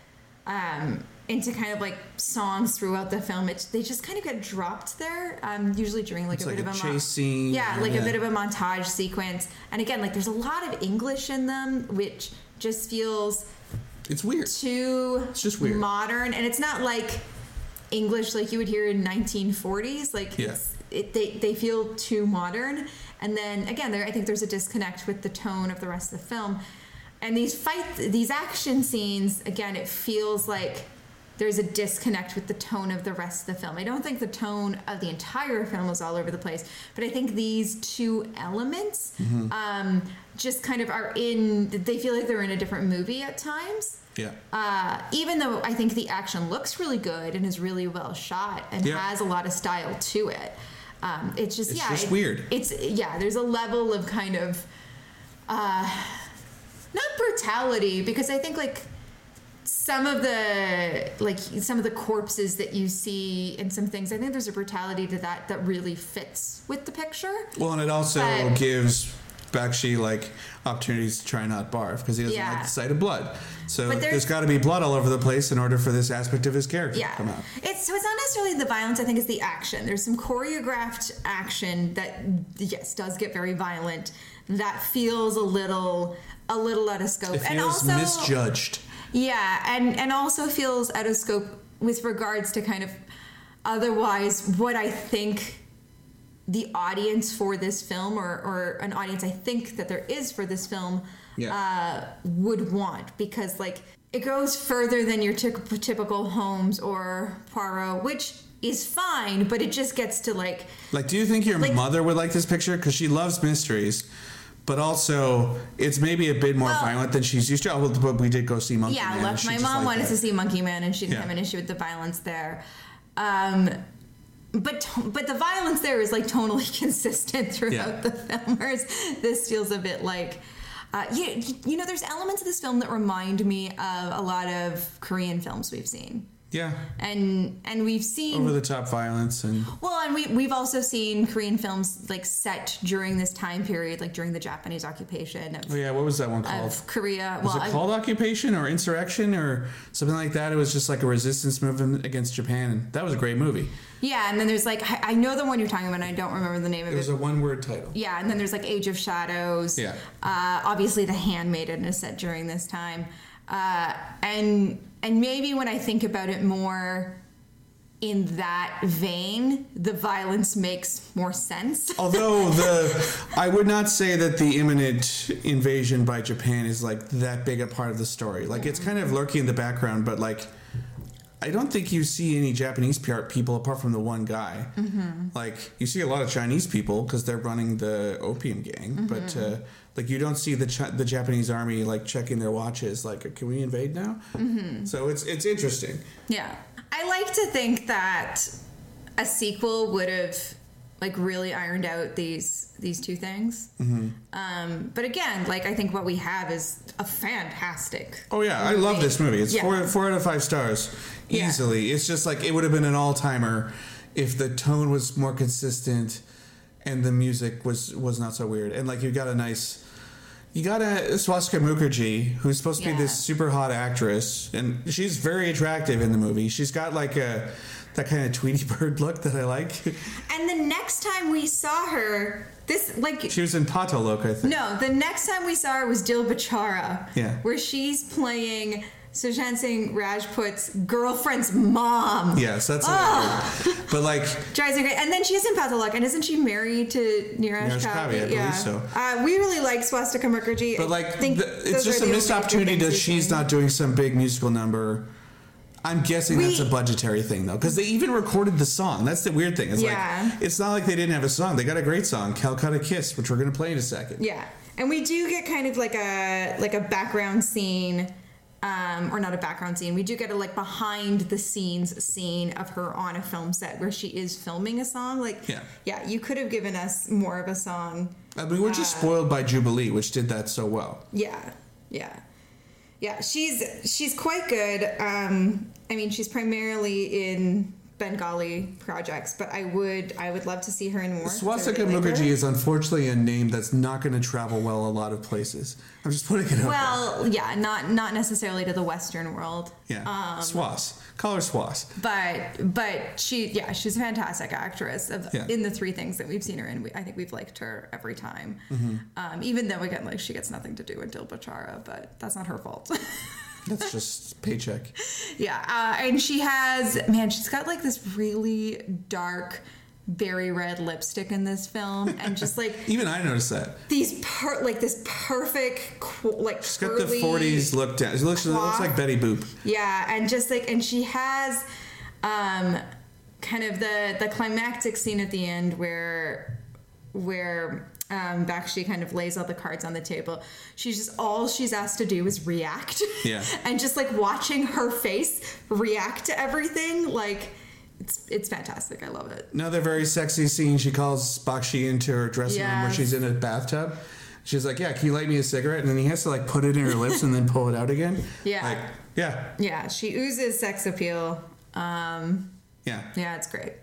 um into kind of like songs throughout the film. It, they just kind of get dropped there, um, usually during like It's a like bit a of a chase scene. Yeah, like yeah. a bit of a montage sequence. And again, like there's a lot of English in them, which just feels It's weird. too It's just weird. modern. And it's not like English like you would hear in nineteen forties. Like Yeah. it's, it, they, they feel too modern. And then again, there I think there's a disconnect with the tone of the rest of the film. And these fight, these action scenes, again, it feels like there's a disconnect with the tone of the rest of the film. I don't think the tone of the entire film is all over the place, but I think these two elements Mm-hmm. um, just kind of are in, they feel like they're in a different movie at times. Yeah. Uh, even though I think the action looks really good and is really well shot and Yeah. has a lot of style to it. Um, it's just, It's yeah. just it- weird. It's, yeah, there's a level of kind of, uh, not brutality, because I think like some of the like some of the corpses that you see and some things, I think there's a brutality to that that really fits with the picture. Well, and it also But- gives Bakshi like opportunities to try not barf because he doesn't Yeah. like the sight of blood. So But there's- there's got to be blood all over the place in order for this aspect of his character Yeah, to come out. it's so it's not necessarily the violence. I think it's the action. There's some choreographed action that yes does get very violent. That feels a little a little out of scope, It and feels also misjudged. Yeah, and and also feels out of scope with regards to kind of otherwise what I think the audience for this film, or, or an audience I think that there is for this film, Yeah. uh, would want, because like it goes further than your typ- typical Holmes or Poirot, which is fine, but it just gets to like Like, do you think your Like- mother would like this picture? Because she loves mysteries, but also it's maybe a bit more Well- violent than she's used to. Oh, but we did go see Monkey yeah, Man. and look, she my just mom liked wanted that. to see Monkey Man, and she didn't Yeah. have an issue with the violence there. Um, but to- but the violence there is like tonally consistent throughout Yeah. the film. Whereas this feels a bit like, uh, you, you know, there's elements of this film that remind me of a lot of Korean films we've seen. Yeah. And and we've seen Over the top violence and well, and we we've also seen Korean films like set during this time period, like during the Japanese occupation of, oh yeah, what was that one called? of Korea. Was well, it I- called Occupation or Insurrection or something like that? It was just like a resistance movement against Japan, and that was a great movie. yeah, and then there's like I I know the one you're talking about, and I don't remember the name of It it. was a one-word title. Yeah, and then there's like Age of Shadows. Yeah. Uh, obviously, The Handmaiden is set during this time, uh, and and maybe when I think about it more in that vein, the violence makes more sense. Although the, I would not say that the imminent invasion by Japan is like that big a part of the story. Like it's kind of lurking in the background, but like I don't think you see any Japanese P R people apart from the one guy. Mm-hmm. Like you see a lot of Chinese people because they're running the opium gang, mm-hmm. but uh, like you don't see the Ch- the Japanese army like checking their watches. Like, can we invade now? Mm-hmm. So it's it's interesting. Yeah. I like to think that a sequel would have like really ironed out these these two things. Mm-hmm. Um, but again, like I think what we have is a fantastic. Oh yeah, I love this movie. It's Yeah. four four out of five stars Yeah. easily. It's just like it would have been an all timer if the tone was more consistent and the music was was not so weird. And like you got a nice. You got a Swastika Mukherjee, who's supposed to Yeah. be this super hot actress, and she's very attractive in the movie. She's got like a that kind of Tweety Bird look that I like. And the next time we saw her, this like She was in Patolok, I think. no, the next time we saw her was Dil Bachara, Yeah. where she's playing Sushant Singh Rajput's girlfriend's mom. Yes, that's Oh. weird. But like, Drives me crazy. And then she is in Patolok, and isn't she married to Neeraj Neeraj Kavi? Kavi, I believe so. Uh, we really like Swastika Mukherjee. but I like, think the, those it's just are a the missed only good opportunity things that we've she's seen. not doing some big musical number. I'm guessing We- that's a budgetary thing though, because they even recorded the song. That's the weird thing. It's Yeah. like it's not like they didn't have a song. They got a great song, Calcutta Kiss, which we're gonna play in a second. Yeah, and we do get kind of like a like a background scene, um, or not a background scene. We do get a like behind the scenes scene of her on a film set where she is filming a song. Like, Yeah. yeah, you could have given us more of a song. I mean, we're just Uh, spoiled by Jubilee, which did that so well. Yeah, yeah, yeah. She's she's quite good. Um, I mean, she's primarily in Bengali projects, but I would I would love to see her in more. Swastika I really like her. Mukherjee is unfortunately a name that's not going to travel well a lot of places. I'm just putting it out there. Well, yeah, not not necessarily to the Western world. Yeah, Um, Swas. Call her Swas. But but she yeah she's a fantastic actress of, Yeah. in the three things that we've seen her in. We, I think we've liked her every time, Mm-hmm. um, even though again like she gets nothing to do with Dil Bachara, but that's not her fault. That's just paycheck. yeah, uh, and she has man, she's got like this really dark, berry red lipstick in this film, and just like Even I noticed that. these per like this perfect qu- like She's got the curly- forties look down. She looks, she looks cloth. like Betty Boop. Yeah, and just like, and she has, um, kind of the the climactic scene at the end where, where um, Bakshi kind of lays all the cards on the table. She's just all she's asked to do is react. Yeah. and just like watching her face react to everything, like it's it's fantastic. I love it. Another very sexy scene. She calls Bakshi into her dressing room where Yes. she's in a bathtub. She's like, "Yeah, can you light me a cigarette?" And then he has to like put it in her lips and then pull it out again. Yeah. Like, yeah, Yeah, she oozes sex appeal. Um, yeah. yeah, it's great.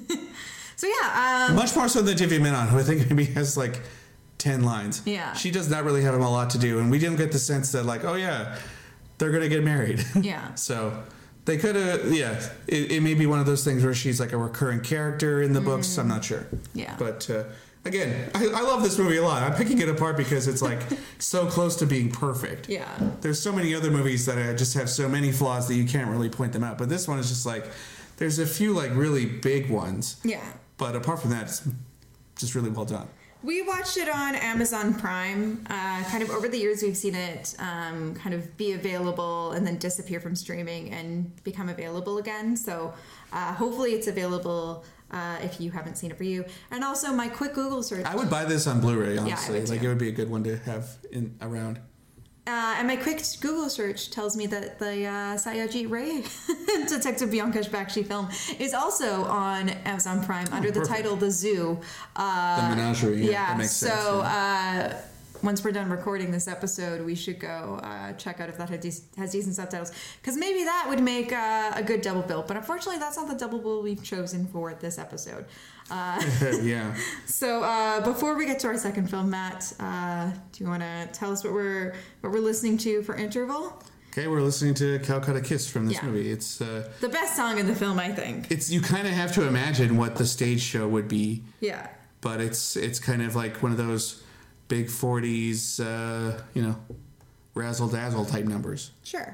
so yeah, um, Much more so than Divya Menon, who I think maybe has like ten lines. Yeah. She does not really have a lot to do, and we didn't get the sense that like, oh yeah, they're gonna get married. Yeah. So they could have, yeah. It, it may be one of those things where she's like a recurring character in the books. I'm not sure. Yeah. But uh, again, I, I love this movie a lot. I'm picking it apart because it's like so close to being perfect. yeah. There's so many other movies that uh, just have so many flaws that you can't really point them out. But this one is just like, there's a few like really big ones. Yeah. But apart from that, it's just really well done. We watched it on Amazon Prime. Uh, kind of over the years, we've seen it um, kind of be available and then disappear from streaming and become available again. So uh, hopefully it's available uh, if you haven't seen it for you. And also my quick Google search. I would buy this on Blu-ray, I honestly. would like too. it would be a good one to have in around. Uh, and my quick Google search tells me that the uh, Satyajit Ray Detective Byomkesh Bakshi film is also on Amazon Prime under the perfect. title The Zoo. Uh, The Menagerie. Yeah, yeah, that makes so sense. yeah. uh, once we're done recording this episode, we should go uh, check out if that has, dec- has decent subtitles, because maybe that would make uh, a good double bill. But unfortunately, that's not the double bill we've chosen for this episode. Uh, yeah. so uh, before we get to our second film, Matt, uh, do you want to tell us what we're what we're listening to for interval? Okay, we're listening to Calcutta Kiss from this Yeah. movie. It's uh, The best song in the film, I think. it's you kind of have to imagine what the stage show would be, Yeah. but it's it's kind of like one of those big forties, uh, you know, razzle dazzle type numbers. Sure.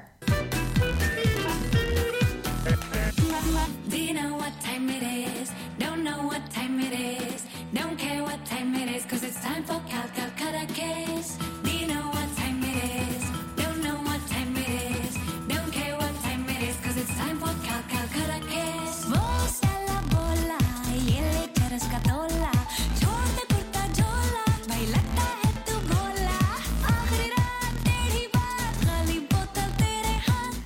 Do you know what time it is? Don't know what time it is. Don't care what time it is, cause it's time for Cal Calcutta Kiss. Do you know what time it is? Don't know what time it is. Don't care what time it is, cause it's time for Cal Calcutta Kiss. Vos a la bola, y le eres catola. Chhod de kurta jhola, bhai lagta hai tu bola. Aakhri raat teri baat, khali bottle tere haath. All right,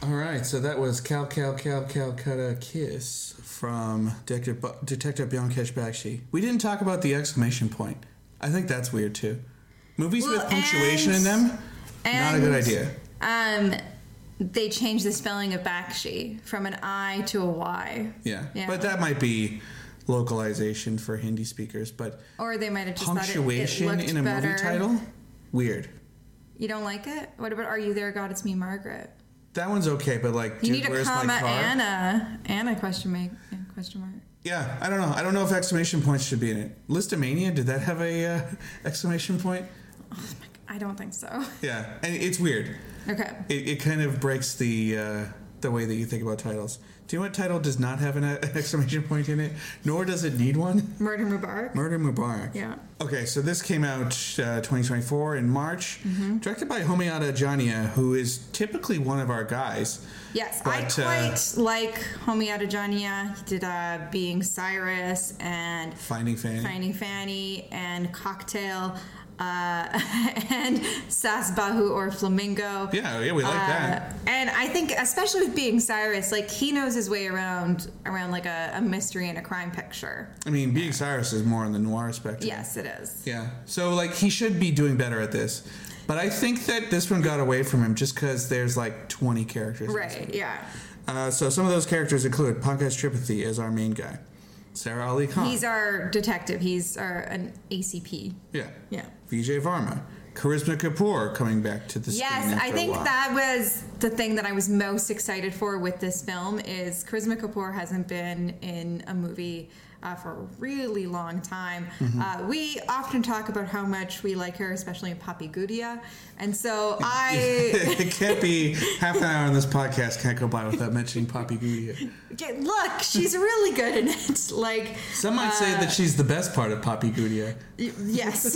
so that was Cal Cal Cal Calcutta Kiss from Detective, Detective Byomkesh Bakshi. We didn't talk about the exclamation point. I think that's weird too. Movies Well, with punctuation and- in them, not a good and- idea. Um, they changed the spelling of Bakshi from an I to a Y. Yeah. Yeah. But that might be localization for Hindi speakers. But Or they might have just punctuation thought it, it looked in a better. movie title, weird. You don't like it? What about Are You There, God? It's Me, Margaret? That one's okay, but like, You dude, need a where's comma my car? and a, and a question mark. Yeah, question mark. Yeah, I don't know. I don't know if exclamation points should be in it. Listomania, did that have a uh, exclamation point? Oh my, I don't think so. Yeah, and it's weird. Okay. It, it kind of breaks the uh, the way that you think about titles. Do you know what title does not have an uh, exclamation point in it? Nor does it need one? Murder Mubarak? Murder Mubarak. Yeah. Okay, so this came out uh, twenty twenty-four in March, Mm-hmm. directed by Homiata Jania, who is typically one of our guys. Yes, But, I uh, quite like Homiata Jania. He did uh, Being Cyrus and Finding Fanny. Finding Fanny and Cocktail uh, and Sas Bahu or Flamingo. Yeah, yeah, we like Uh, that. And I think, especially with Being Cyrus, like he knows his way around around like a, a mystery and a crime picture. I mean, Being Cyrus is more on the noir spectrum. Yes, it is. Yeah. So, like, he should be doing better at this. But I think that this one got away from him just because there's like twenty characters. in this Right. movie. Yeah. Uh, so some of those characters include Pankaj Tripathi as our main guy, Sarah Ali Khan. He's our detective. He's our an A C P. yeah. Yeah. Vijay Varma, Charisma Kapoor coming back to the screen. Yes, after I a think while. that was the thing that I was most excited for with this film is Charisma Kapoor hasn't been in a movie uh, for a really long time. Mm-hmm. Uh, we often talk about how much we like her, especially in Papi Gudia, and so I It can't be half an hour on this podcast can't go by without mentioning Papi Gudia. get, look, she's really good in it. Like Some might say uh, that she's the best part of Papi Gudia. Y- Yes,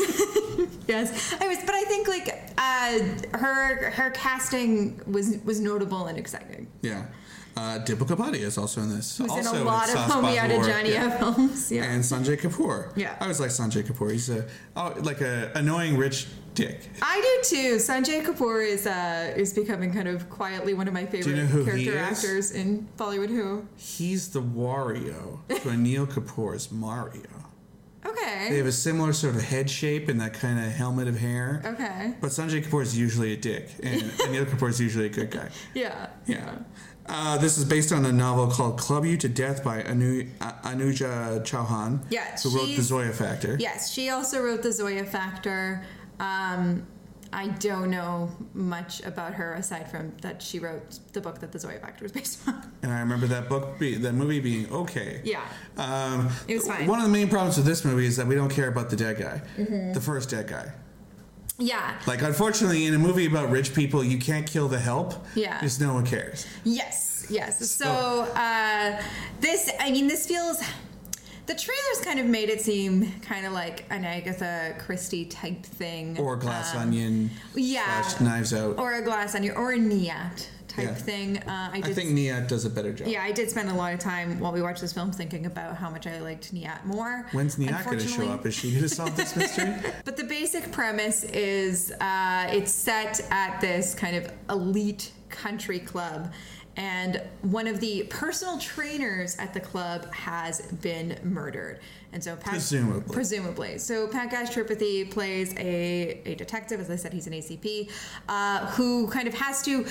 yes. Anyways, but I think like uh, her her casting was was notable and exciting. Yeah. Uh, Deepika Bhatia is also in this. Who's also in a lot of Sas Homiata Bahur, Jania yeah. films. Yeah. And Sanjay Kapoor. Yeah. I always like Sanjay Kapoor. He's a oh, like a annoying rich dick. I do too. Sanjay Kapoor is uh, is becoming kind of quietly one of my favorite you know who he character is? actors in Bollywood. Who? He's the Wario to Anil Kapoor's Mario. They Okay. have a similar sort of head shape and that kind of helmet of hair. Okay. But Sanjay Kapoor is usually a dick, and Anil Kapoor is usually a good guy. Yeah. Yeah. Uh, this is based on a novel called Club You to Death by Anu, uh, Anuja Chauhan, Yeah, who wrote The she's- Zoya Factor. Yes, she also wrote The Zoya Factor. Um, I don't know much about her aside from that she wrote the book that The Zoya Factor is based on. And I remember that book, be, that movie being okay. Yeah. Um, It was fine. One of the main problems with this movie is that we don't care about the dead guy, Mm-hmm. the first dead guy. Yeah. Like, unfortunately, in a movie about rich people, you can't kill the help. Yeah. Because no one cares. Yes, yes. So uh, this, I mean, this feels. The trailers kind of made it seem kind of like an Agatha Christie type thing, Or Glass Um, Onion. yeah, Slash Knives Out. or a Glass Onion, or a Niat type Yeah. thing. Uh, I, did, I think Niat does a better job. yeah, I did spend a lot of time while we watched this film thinking about how much I liked Niat more. When's Niat going to show Unfortunately- up? Is she going to solve this mystery? But the basic premise is uh, it's set at this kind of elite country club, and one of the personal trainers at the club has been murdered. And so, Pat- Presumably. presumably, so Pankaj Tripathi plays a, a detective. As I said, he's an A C P uh, who kind of has to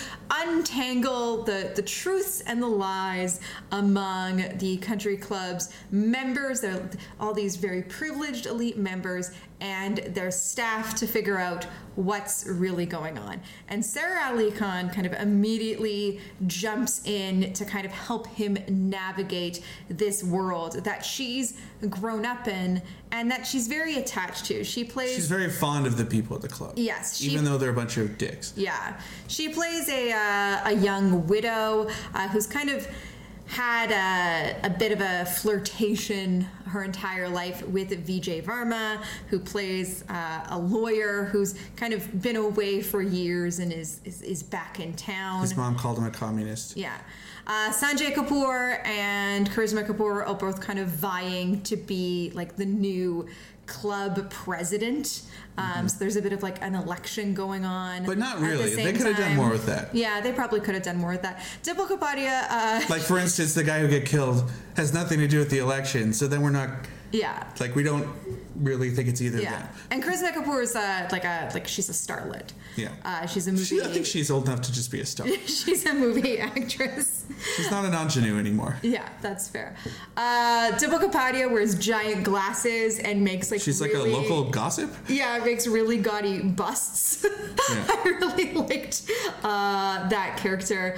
untangle the the truths and the lies among the country club's members. They're all these very privileged elite members and their staff to figure out what's really going on. And Sarah Ali Khan kind of immediately jumps in to kind of help him navigate this world that she's grown up in and that she's very attached to. She plays She's very fond of the people at the club. Yes, she- Even though they're a bunch of dicks. Yeah, she plays a uh, a young widow uh, who's kind of had a, a bit of a flirtation her entire life with Vijay Varma, who plays uh, a lawyer who's kind of been away for years and is is, is back in town. His mom called him a communist. Yeah. Uh, Sanjay Kapoor and Karisma Kapoor are both kind of vying to be like the new club president. Um, mm-hmm. So there's a bit of like an election going on. But not really. The they could have done more with that. Yeah, they probably could have done more with that. Dimple Kapadia. Uh, like, for instance, the guy who get killed has nothing to do with the election. So then we're not. Yeah. Like, we don't really think it's either yeah. of them. And Karisma Kapoor is uh, like a like she's a starlet. Yeah. Uh, she's a movie. She, I think she's old enough to just be a star. She's a movie actress. She's not an ingenue anymore. Yeah, that's fair. Uh, Dimple Kapadia wears giant glasses and makes like she's really, like a local gossip. Yeah, makes really gaudy busts. Yeah. I really liked uh, that character.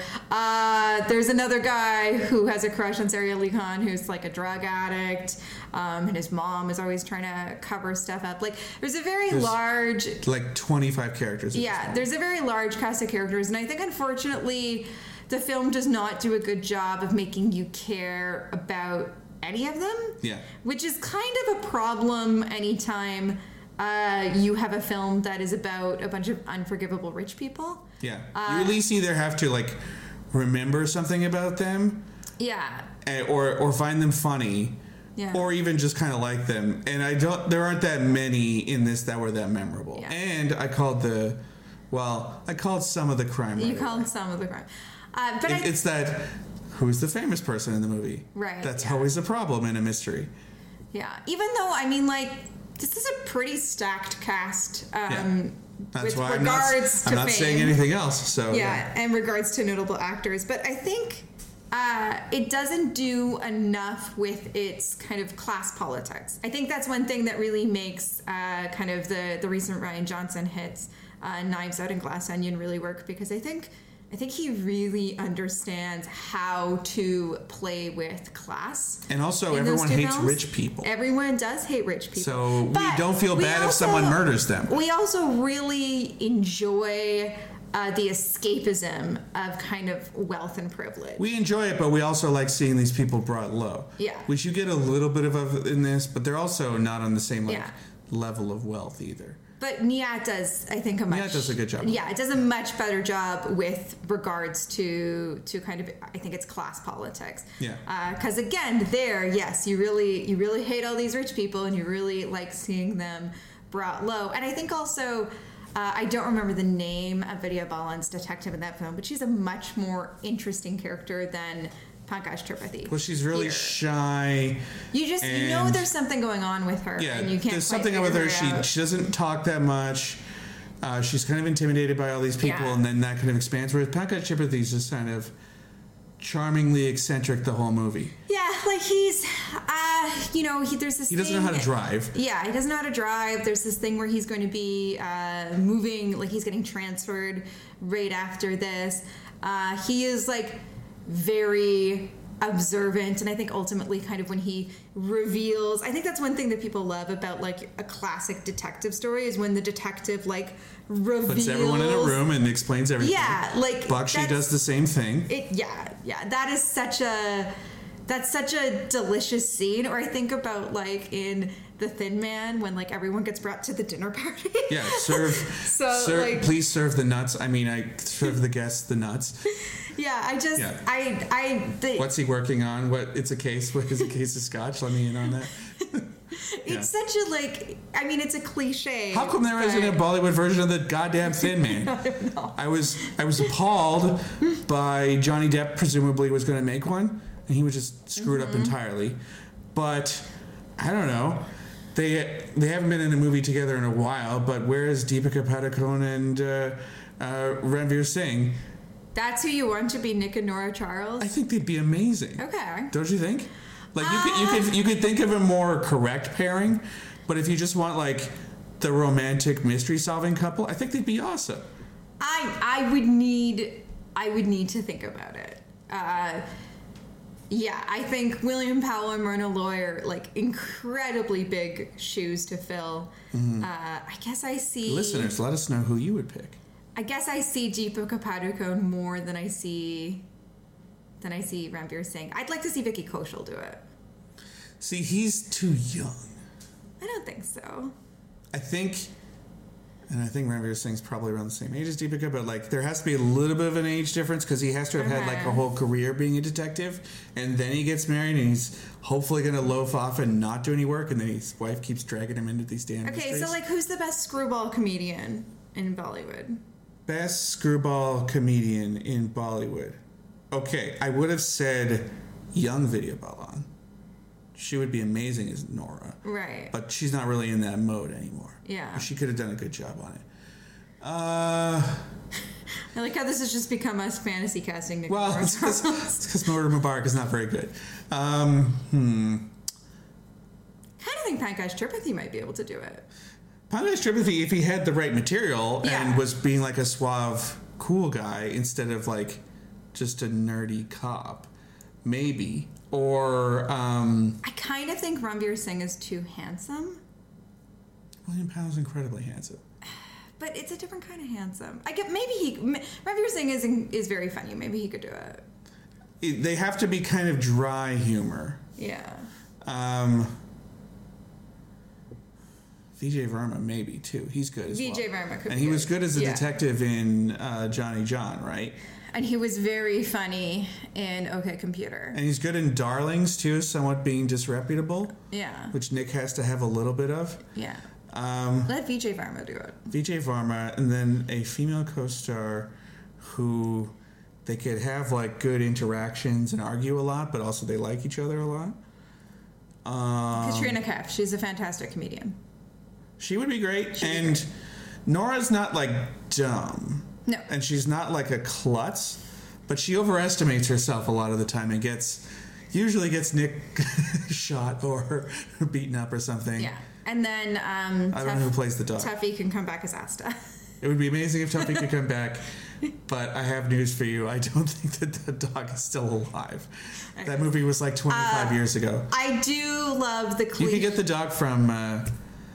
Uh, there's another guy who has a crush on Sarah Ali Khan, who's like a drug addict, um, and his mom is always trying to cover stuff up. Like, there's a very there's large, like twenty-five characters. Yeah, there's a very large cast of characters, and I think unfortunately, the film does not do a good job of making you care about any of them. Yeah, which is kind of a problem anytime uh, you have a film that is about a bunch of unforgivable rich people. Yeah, uh, you at least either have to like remember something about them. Yeah, or or find them funny. Yeah. Or even just kind of like them, and I don't. There aren't that many in this that were that memorable. Yeah. And I called the, well, I called some of the crime. You right called away. some of the crime, uh, but it, I, it's that who's the famous person in the movie? Right. That's yeah. always a problem in a mystery. Yeah. Even though I mean, like, this is a pretty stacked cast. Um, yeah. That's with why regards I'm not, I'm not to saying fame. anything else. So yeah, yeah, in regards to notable actors, but I think. Uh, it doesn't do enough with its kind of class politics. I think that's one thing that really makes uh, kind of the, the recent Rian Johnson hits, uh, Knives Out and Glass Onion, really work, because I think I think he really understands how to play with class. And also, everyone hates films. rich people. Everyone does hate rich people. So but we don't feel bad also, if someone murders them. We also really enjoy Uh, the escapism of kind of wealth and privilege. We enjoy it, but we also like seeing these people brought low. Yeah. Which you get a little bit of in this, but they're also not on the same like yeah. level of wealth either. But Niat does, I think, a much... Niat does a good job. Yeah, it does a much better job with regards to to kind of, I think it's class politics. Yeah. Because uh, again, there, yes, you really you really hate all these rich people, and you really like seeing them brought low. And I think also... Uh, I don't remember the name of Vidya Balan's detective in that film, but she's a much more interesting character than Pankaj Tripathi. Well, she's really here. shy. You just you know there's something going on with her. Yeah, and you can't there's quite something with her. her She out. she doesn't talk that much. Uh, she's kind of intimidated by all these people, Yeah. and then that kind of expands. Whereas Pankaj Tripathi is just kind of charmingly eccentric the whole movie. Yeah, like he's, uh, you know, he, there's this He doesn't thing, know how to drive. Yeah, he doesn't know how to drive. There's this thing where he's going to be uh, moving, like he's getting transferred right after this. Uh, he is like very observant, and I think ultimately kind of when he reveals, I think that's one thing that people love about like a classic detective story is when the detective like reveals, puts everyone in a room and explains everything. Yeah, like Bakshi does the same thing. It, yeah, yeah, that is such a that's such a delicious scene. Or I think about like in The Thin Man when like everyone gets brought to the dinner party. Yeah, serve. so serve, like, please serve the nuts. I mean, I serve the guests the nuts. Yeah, I just, yeah. I, I. The, What's he working on? What? It's a case. What is a case of scotch? Let me in on that. It's yeah. such a like. I mean, it's a cliche. How come there isn't a Bollywood version of the goddamn Thin Man? I don't know. I was, I was appalled by Johnny Depp. Presumably was going to make one, and he was just screwed mm-hmm. up entirely. But I don't know. They they haven't been in a movie together in a while. But where is Deepika Padukone and uh, uh, Ranveer Singh? That's who you want to be Nick and Nora Charles? I think they'd be amazing. Okay. Don't you think? Like you uh, could you could you could think of a more correct pairing, but if you just want like the romantic mystery solving couple, I think they'd be awesome. I I would need I would need to think about it. Uh, yeah, I think William Powell and Myrna Loy, like incredibly big shoes to fill. Mm-hmm. Uh, I guess I see. Listeners, let us know who you would pick. I guess I see Deepika Padukone more than I see than I see Ranveer Singh. I'd like to see Vicky Kaushal do it. See, he's too young. I don't think so. I think And I think Ranveer Singh's probably around the same age as Deepika, but like there has to be a little bit of an age difference because he has to have Okay. had like a whole career being a detective, and then he gets married and he's hopefully going to loaf off and not do any work, and then his wife keeps dragging him into these damn Okay, mysteries. so like, who's the best screwball comedian in Bollywood? Best screwball comedian in Bollywood. Okay, I would have said young Vidya Balan. She would be amazing as Nora. Right. But she's not really in that mode anymore. Yeah. She could have done a good job on it. Uh, I like how this has just become us fantasy casting. Nick well, Moore. it's because Murder Mubarak is not very good. Um, hmm. kind of think Pankaj Tripathi might be able to do it. Pankaj Tripathi, if he had the right material Yeah. and was being like a suave, cool guy instead of like just a nerdy cop, maybe. Or um, I kind of think Ranveer Singh is too handsome, William Powell's incredibly handsome. but it's a different kind of handsome. I get maybe he Ranveer Singh is is very funny. Maybe he could do it. It- they have to be kind of dry humor. Yeah. Um, Vijay Verma, maybe too. He's good as well. Vijay Verma could and be he was good as a Yeah. detective in uh, Johnny John, right? And he was very funny in OK Computer. And he's good in Darlings too, somewhat being disreputable, Yeah. which Nick has to have a little bit of. Yeah. Um, Let Vijay Verma do it. Vijay Varma, and then a female co-star who they could have like good interactions and argue a lot, but also they like each other a lot. Um, Katrina Kaif. She's a fantastic comedian. she would be great, She'd be and great. Nora's not like dumb. No. And she's not like a klutz, but she overestimates herself a lot of the time and gets usually gets Nick shot or beaten up or something. Yeah. And then um, I don't know who plays the dog. Tuffy can come back as Asta. It would be amazing if Tuffy could come back, but I have news for you. I don't think that the dog is still alive. That movie was like twenty-five Uh, years ago. I do love the You cliche. could get the dog from uh,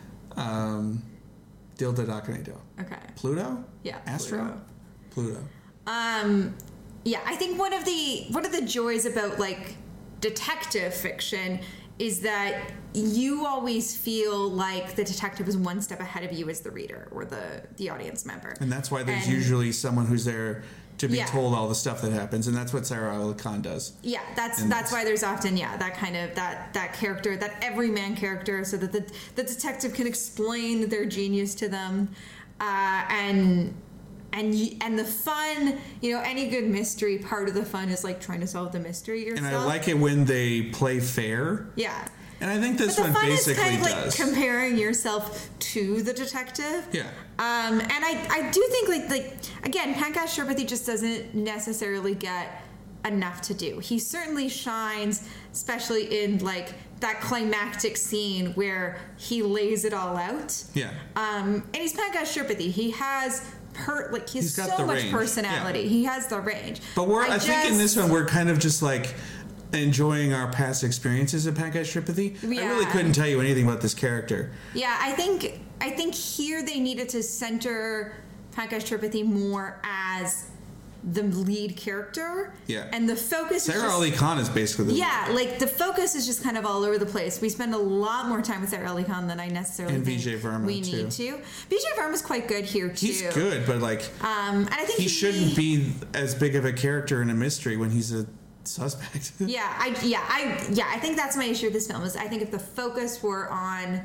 um, Dil Da Dakane Do. Okay. Pluto? Yeah. Astro? Pluto. Pluto. Um, yeah, I think one of the one of the joys about like detective fiction is that you always feel like the detective is one step ahead of you as the reader or the the audience member. And that's why there's And- usually someone who's there to be Yeah. told all the stuff that happens, and that's what Sarah Ali Khan does. Yeah, that's And that's that's- why there's often yeah that kind of that that character, that everyman character, so that the the detective can explain their genius to them, uh, and and y- and the fun, you know, any good mystery, part of the fun is like trying to solve the mystery yourself. And I like it when they play fair, Yeah. and I think this But the one fun is basically kind of like does. comparing yourself to the detective. Yeah. Um, and I, I do think like like again, Pankaj Tripathi just doesn't necessarily get enough to do. He certainly shines, especially in like that climactic scene where he lays it all out. Yeah. Um, and he's Pankaj Tripathi. He has per like he has He's got so the much range. personality. Yeah. He has the range. But we're, I, think in just- this one, we're kind of just like enjoying our past experiences of Pankaj Tripathi. I really Yeah. couldn't tell you anything about this character. Yeah, I think I think here they needed to center Pankaj Tripathi more as the lead character. Yeah. And the focus is Sarah just, Ali Khan is basically the yeah, like the focus is just kind of all over the place. We spend a lot more time with Sarah Ali Khan than I necessarily And think Vijay Verma, we too. need to. Vijay Verma's quite good here too. He's good, but like Um, and I think he shouldn't be as big of a character in a mystery when he's a suspect. Yeah, I yeah, I yeah, I think that's my issue with this film is I think if the focus were on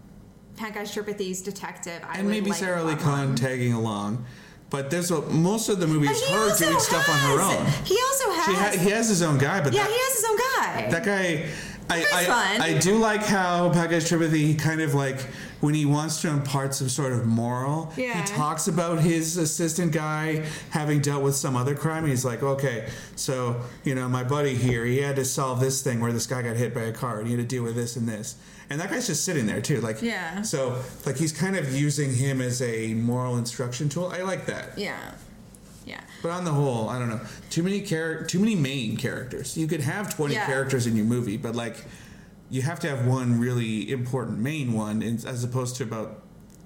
Pankaj Tripathi's detective, I and would maybe like Sarah it a Ali lot Khan more. tagging along. But there's a, most of the movie But is he her also doing stuff on her has- own. He also has. She ha- he has his own guy, but yeah, that, he has his own guy. that guy. I, guy's I, fun. I do like how Pankaj Tripathi kind of like when he wants to impart some sort of moral, Yeah. he talks about his assistant guy having dealt with some other crime. And he's like, okay, so you know my buddy here, he had to solve this thing where this guy got hit by a car, and he had to deal with this and this. And that guy's just sitting there too, like Yeah. So like he's kind of using him as a moral instruction tool. I like that. Yeah, yeah. But on the whole, I don't know. Too many char- too many main characters. You could have twenty Yeah. characters in your movie, but like you have to have one really important main one in, as opposed to about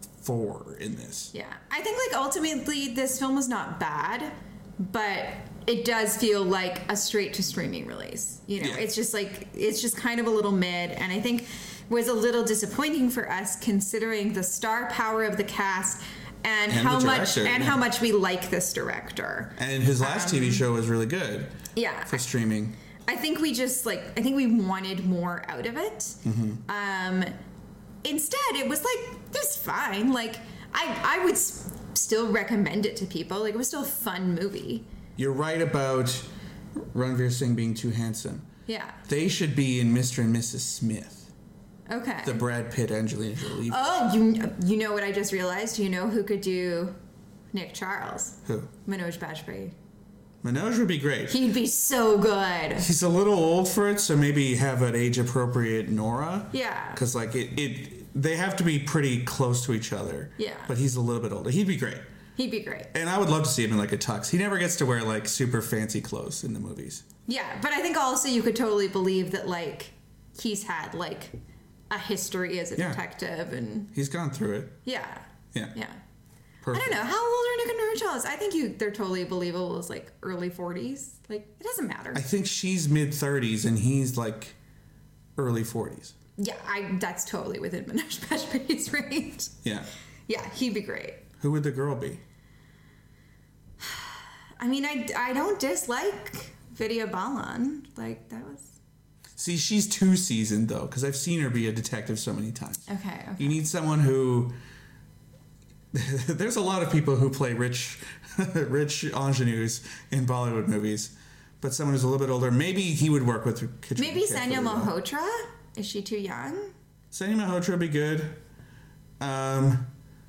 four in this. Yeah, I think like ultimately this film was not bad, but it does feel like a straight to streaming release. You know, Yeah. it's just like it's just kind of a little mid, and I think was a little disappointing for us considering the star power of the cast and, And how the much director, and yeah. how much we like this director. And his last T V show was really good Yeah, for streaming. I think we just like I think we wanted more out of it. Mm-hmm. Um, instead, it was like it was fine. Like I I would s- still recommend it to people. Like it was still a fun movie. You're right about Ranveer Singh being too handsome. Yeah. They should be in Mister and Missus Smith, Okay. the Brad Pitt, Angelina Jolie. Oh, you you know what I just realized? You know who could do Nick Charles? Who? Manoj Bajpayee. Manoj would be great. He'd be so good. He's a little old for it, so maybe have an age-appropriate Nora. Yeah. Because like it, it, they have to be pretty close to each other. Yeah. But he's a little bit older. He'd be great. He'd be great. And I would love to see him in like a tux. He never gets to wear like super fancy clothes in the movies. Yeah, but I think also you could totally believe that like he's had like a history as a Yeah. detective and He's gone through it. yeah. Yeah. Yeah. Perfect. I don't know. How old are Nick and Nora Charles? I think you they're totally believable as like early forties. Like it doesn't matter. I think she's mid thirties and he's like early forties. Yeah, I that's totally within Manoj Bajpayee's range. Yeah. Yeah, he'd be great. Who would the girl be? I mean, I, I don't dislike Vidya Balan. Like, that was... See, she's too seasoned though, because I've seen her be a detective so many times. Okay, okay. You need someone who. There's a lot of people who play rich, rich ingenues in Bollywood movies, but someone who's a little bit older. Maybe he would work with Katrina Maybe Kaif Sanya really well. Malhotra? Is she too young? Sanya Malhotra would be good. Um,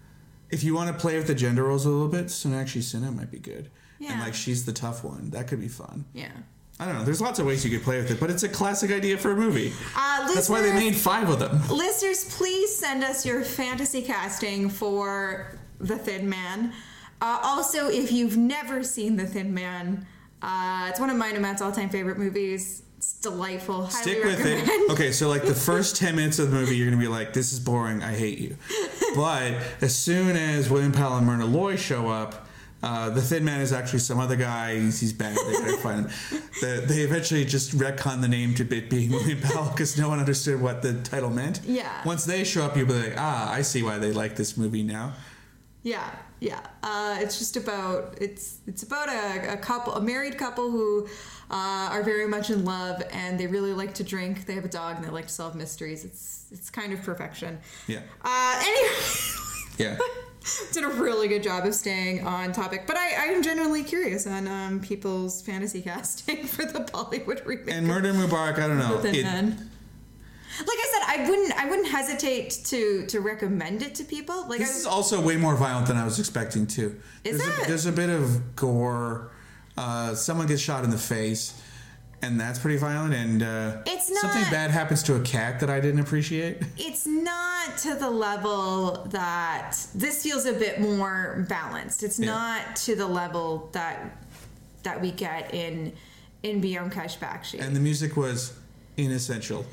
if you want to play with the gender roles a little bit, Sonakshi Sinha might be good. And Yeah. like she's the tough one. That could be fun. Yeah. I don't know. There's lots of ways you could play with it, but it's a classic idea for a movie. Uh, That's why they listeners- made five of them. Listeners, please send us your fantasy casting for The Thin Man. Uh, also, if you've never seen The Thin Man, uh, it's one of mine and Matt's all-time favorite movies. It's delightful. Highly Stick with recommend. it. Okay, so like the first ten minutes of the movie, you're going to be like, this is boring. I hate you. But as soon as William Powell and Myrna Loy show up, uh, the Thin Man is actually some other guy. He's, he's bad. They gotta find him. The, they eventually just retcon the name to it being William Powell because no one understood what the title meant. Yeah. Once they show up, you'll be like, ah, I see why they like this movie now. Yeah, yeah. Uh, it's just about it's it's about a, a couple, a married couple who uh, are very much in love, and they really like to drink. They have a dog, and they like to solve mysteries. It's it's kind of perfection. Yeah. Uh, anyway, Yeah. did a really good job of staying on topic. But I, I am genuinely curious on um, people's fantasy casting for the Bollywood remake. And Murder Mubarak, I don't know. of The Thin It- Man. Like I said, I wouldn't I wouldn't hesitate to to recommend it to people. Like I This was, is also way more violent than I was expecting too. Is there's it? A, there's a bit of gore. Uh, someone gets shot in the face, and that's pretty violent. And uh, It's something not- bad happens to a cat that I didn't appreciate. it's not to the level that this feels a bit more balanced. It's Yeah. not to the level that that we get in in Byomkesh Bakshi. And the music was inessential.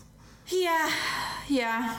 Yeah, yeah.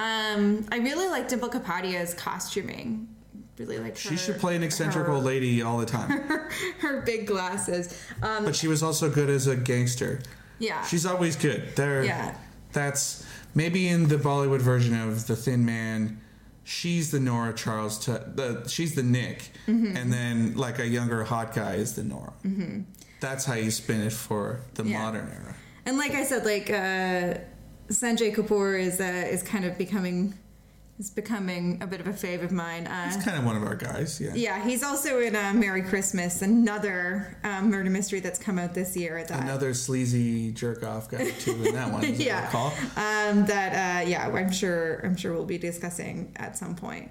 Um, I really like Dimple Kapadia's costuming. Really like her. She should play an eccentric her, old lady all the time. Her, her big glasses. Um, But she was also good as a gangster. yeah. She's always good. There. Yeah. That's maybe in the Bollywood version of The Thin Man. She's the Nora Charles. T- the she's the Nick, Mm-hmm. and then like a younger hot guy is the Nora. Mm-hmm. That's how you spin it for the Yeah. modern era. And like I said, like uh, Sanjay Kapoor is uh, is kind of becoming is becoming a bit of a fave of mine. Uh, He's kind of one of our guys. Yeah. yeah, he's also in uh, Merry Christmas, another um, murder mystery that's come out this year. That, Another sleazy jerk off guy too in that one. As I yeah, recall. um, that uh, yeah, I'm sure I'm sure we'll be discussing at some point.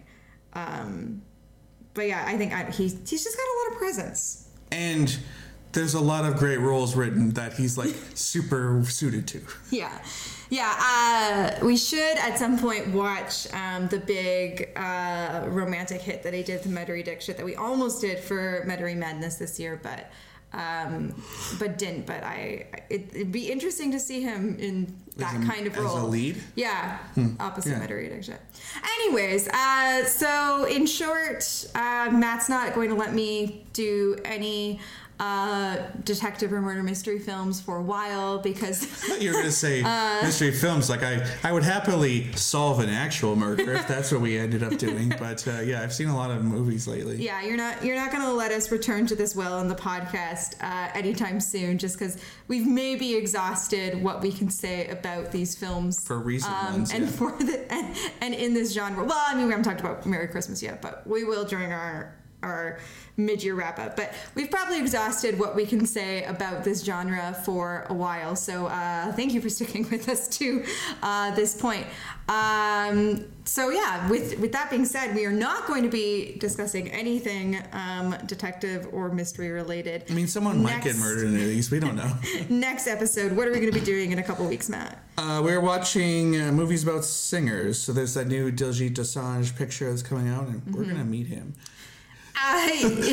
Um, but yeah, I think I, he's he's just got a lot of presence. And there's a lot of great roles written that he's like super suited to. Yeah. Yeah, uh, we should at some point watch um, the big uh, romantic hit that he did, the Medri Dixit, that we almost did for Medri Madness this year, but um, but didn't. But I, it, it'd be interesting to see him in that As a- kind of as a role. lead? Yeah, opposite Yeah. Medri Dixit. Anyways, uh, so in short, uh, Matt's not going to let me do any uh, detective or murder mystery films for a while because You're going to say uh, mystery films. Like, I, I would happily solve an actual murder if that's what we ended up doing. But, uh, yeah, I've seen a lot of movies lately. yeah, you're not you're not going to let us return to this well in the podcast uh, anytime soon, just because we've maybe exhausted what we can say about these films For recent um, ones, and yeah. for the and, and in this genre. Well, I mean, we haven't talked about Merry Christmas yet, but we will during our our mid-year wrap-up. But we've probably exhausted what we can say about this genre for a while. So uh, thank you for sticking with us to uh, this point. Um, so yeah, with with that being said, we are not going to be discussing anything um, detective or mystery related. I mean, someone might get Next- murdered in these. We don't know. Next episode, what are we going to be doing in a couple weeks, Matt? Uh, we're watching uh, movies about singers. So there's that new Diljit Dosanjh picture that's coming out, and we're going to meet him. Uh,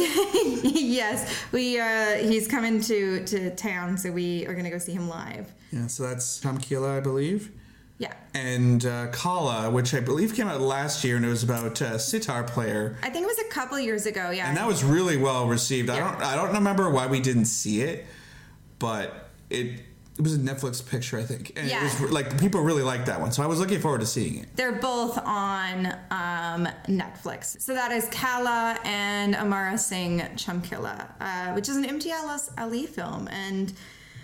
yes, we. Uh, he's coming to, to town, so we are going to go see him live. Yeah, so that's Tom Kila, I believe. Yeah, And uh, Kala, which I believe came out last year, and it was about a sitar player. I think it was a couple years ago. Yeah, And that was really well received. I Yeah. don't I don't remember why we didn't see it, but it it was a Netflix picture, I think. And Yeah. it was like people really liked that one. So I was looking forward to seeing it. They're both on um, Netflix. So that is Kala and Amara Singh Chamkila, uh, which is an M T L S Ali film. And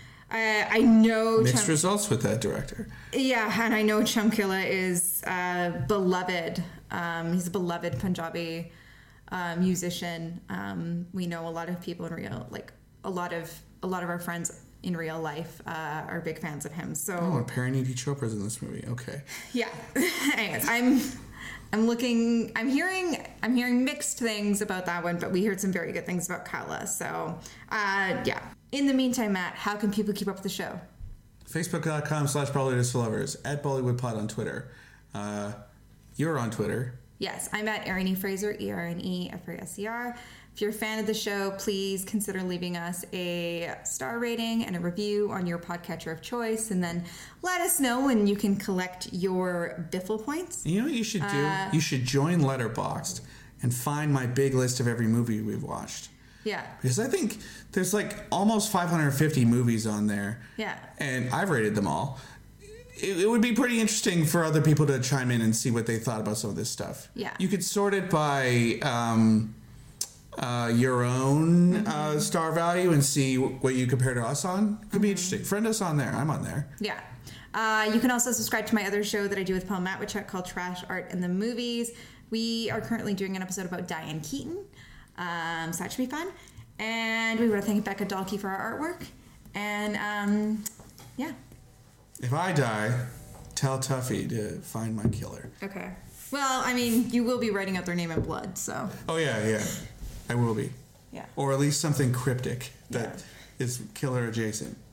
I, I know... Mixed Cham- results with that director. yeah, and I know Chamkila is uh, beloved. Um, he's a beloved Punjabi uh, musician. Um, we know a lot of people in real... Like, a lot of a lot of our friends in real life uh, are big fans of him. So... Oh, and Pariniti Chopra's in this movie. Okay. Yeah. Anyways, I'm I'm looking I'm hearing I'm hearing mixed things about that one, but we heard some very good things about Kala. So uh yeah. In the meantime, Matt, how can people keep up with the show? Facebook.com slash Bollywood for Lovers. At BollywoodPod on Twitter. Uh, you're on Twitter. Yes, I'm at Erin E. Fraser, E R N E F A S E R. If you're a fan of the show, please consider leaving us a star rating and a review on your podcatcher of choice, and then let us know when you can collect your Biffle points. You know what you should do? Uh, you should join Letterboxd and find my big list of every movie we've watched. Yeah. Because I think there's like almost five hundred fifty movies on there. Yeah. And I've rated them all. It, it would be pretty interesting for other people to chime in and see what they thought about some of this stuff. Yeah. You could sort it by um, uh, your own uh, star value and see what you compare to us on. Could be interesting. Friend us on there. I'm on there. Yeah. Uh, you can also subscribe to my other show that I do with Paul Matwichuk called Trash Art in the Movies. We are currently doing an episode about Diane Keaton. Um, so that should be fun. And we want to thank Becca Dalkey for our artwork. And um, yeah. If I die, tell Tuffy to find my killer. Okay. Well, I mean, you will be writing out their name in blood, so Oh, yeah, yeah. I will be. yeah. Or at least something cryptic that Yeah. is killer adjacent.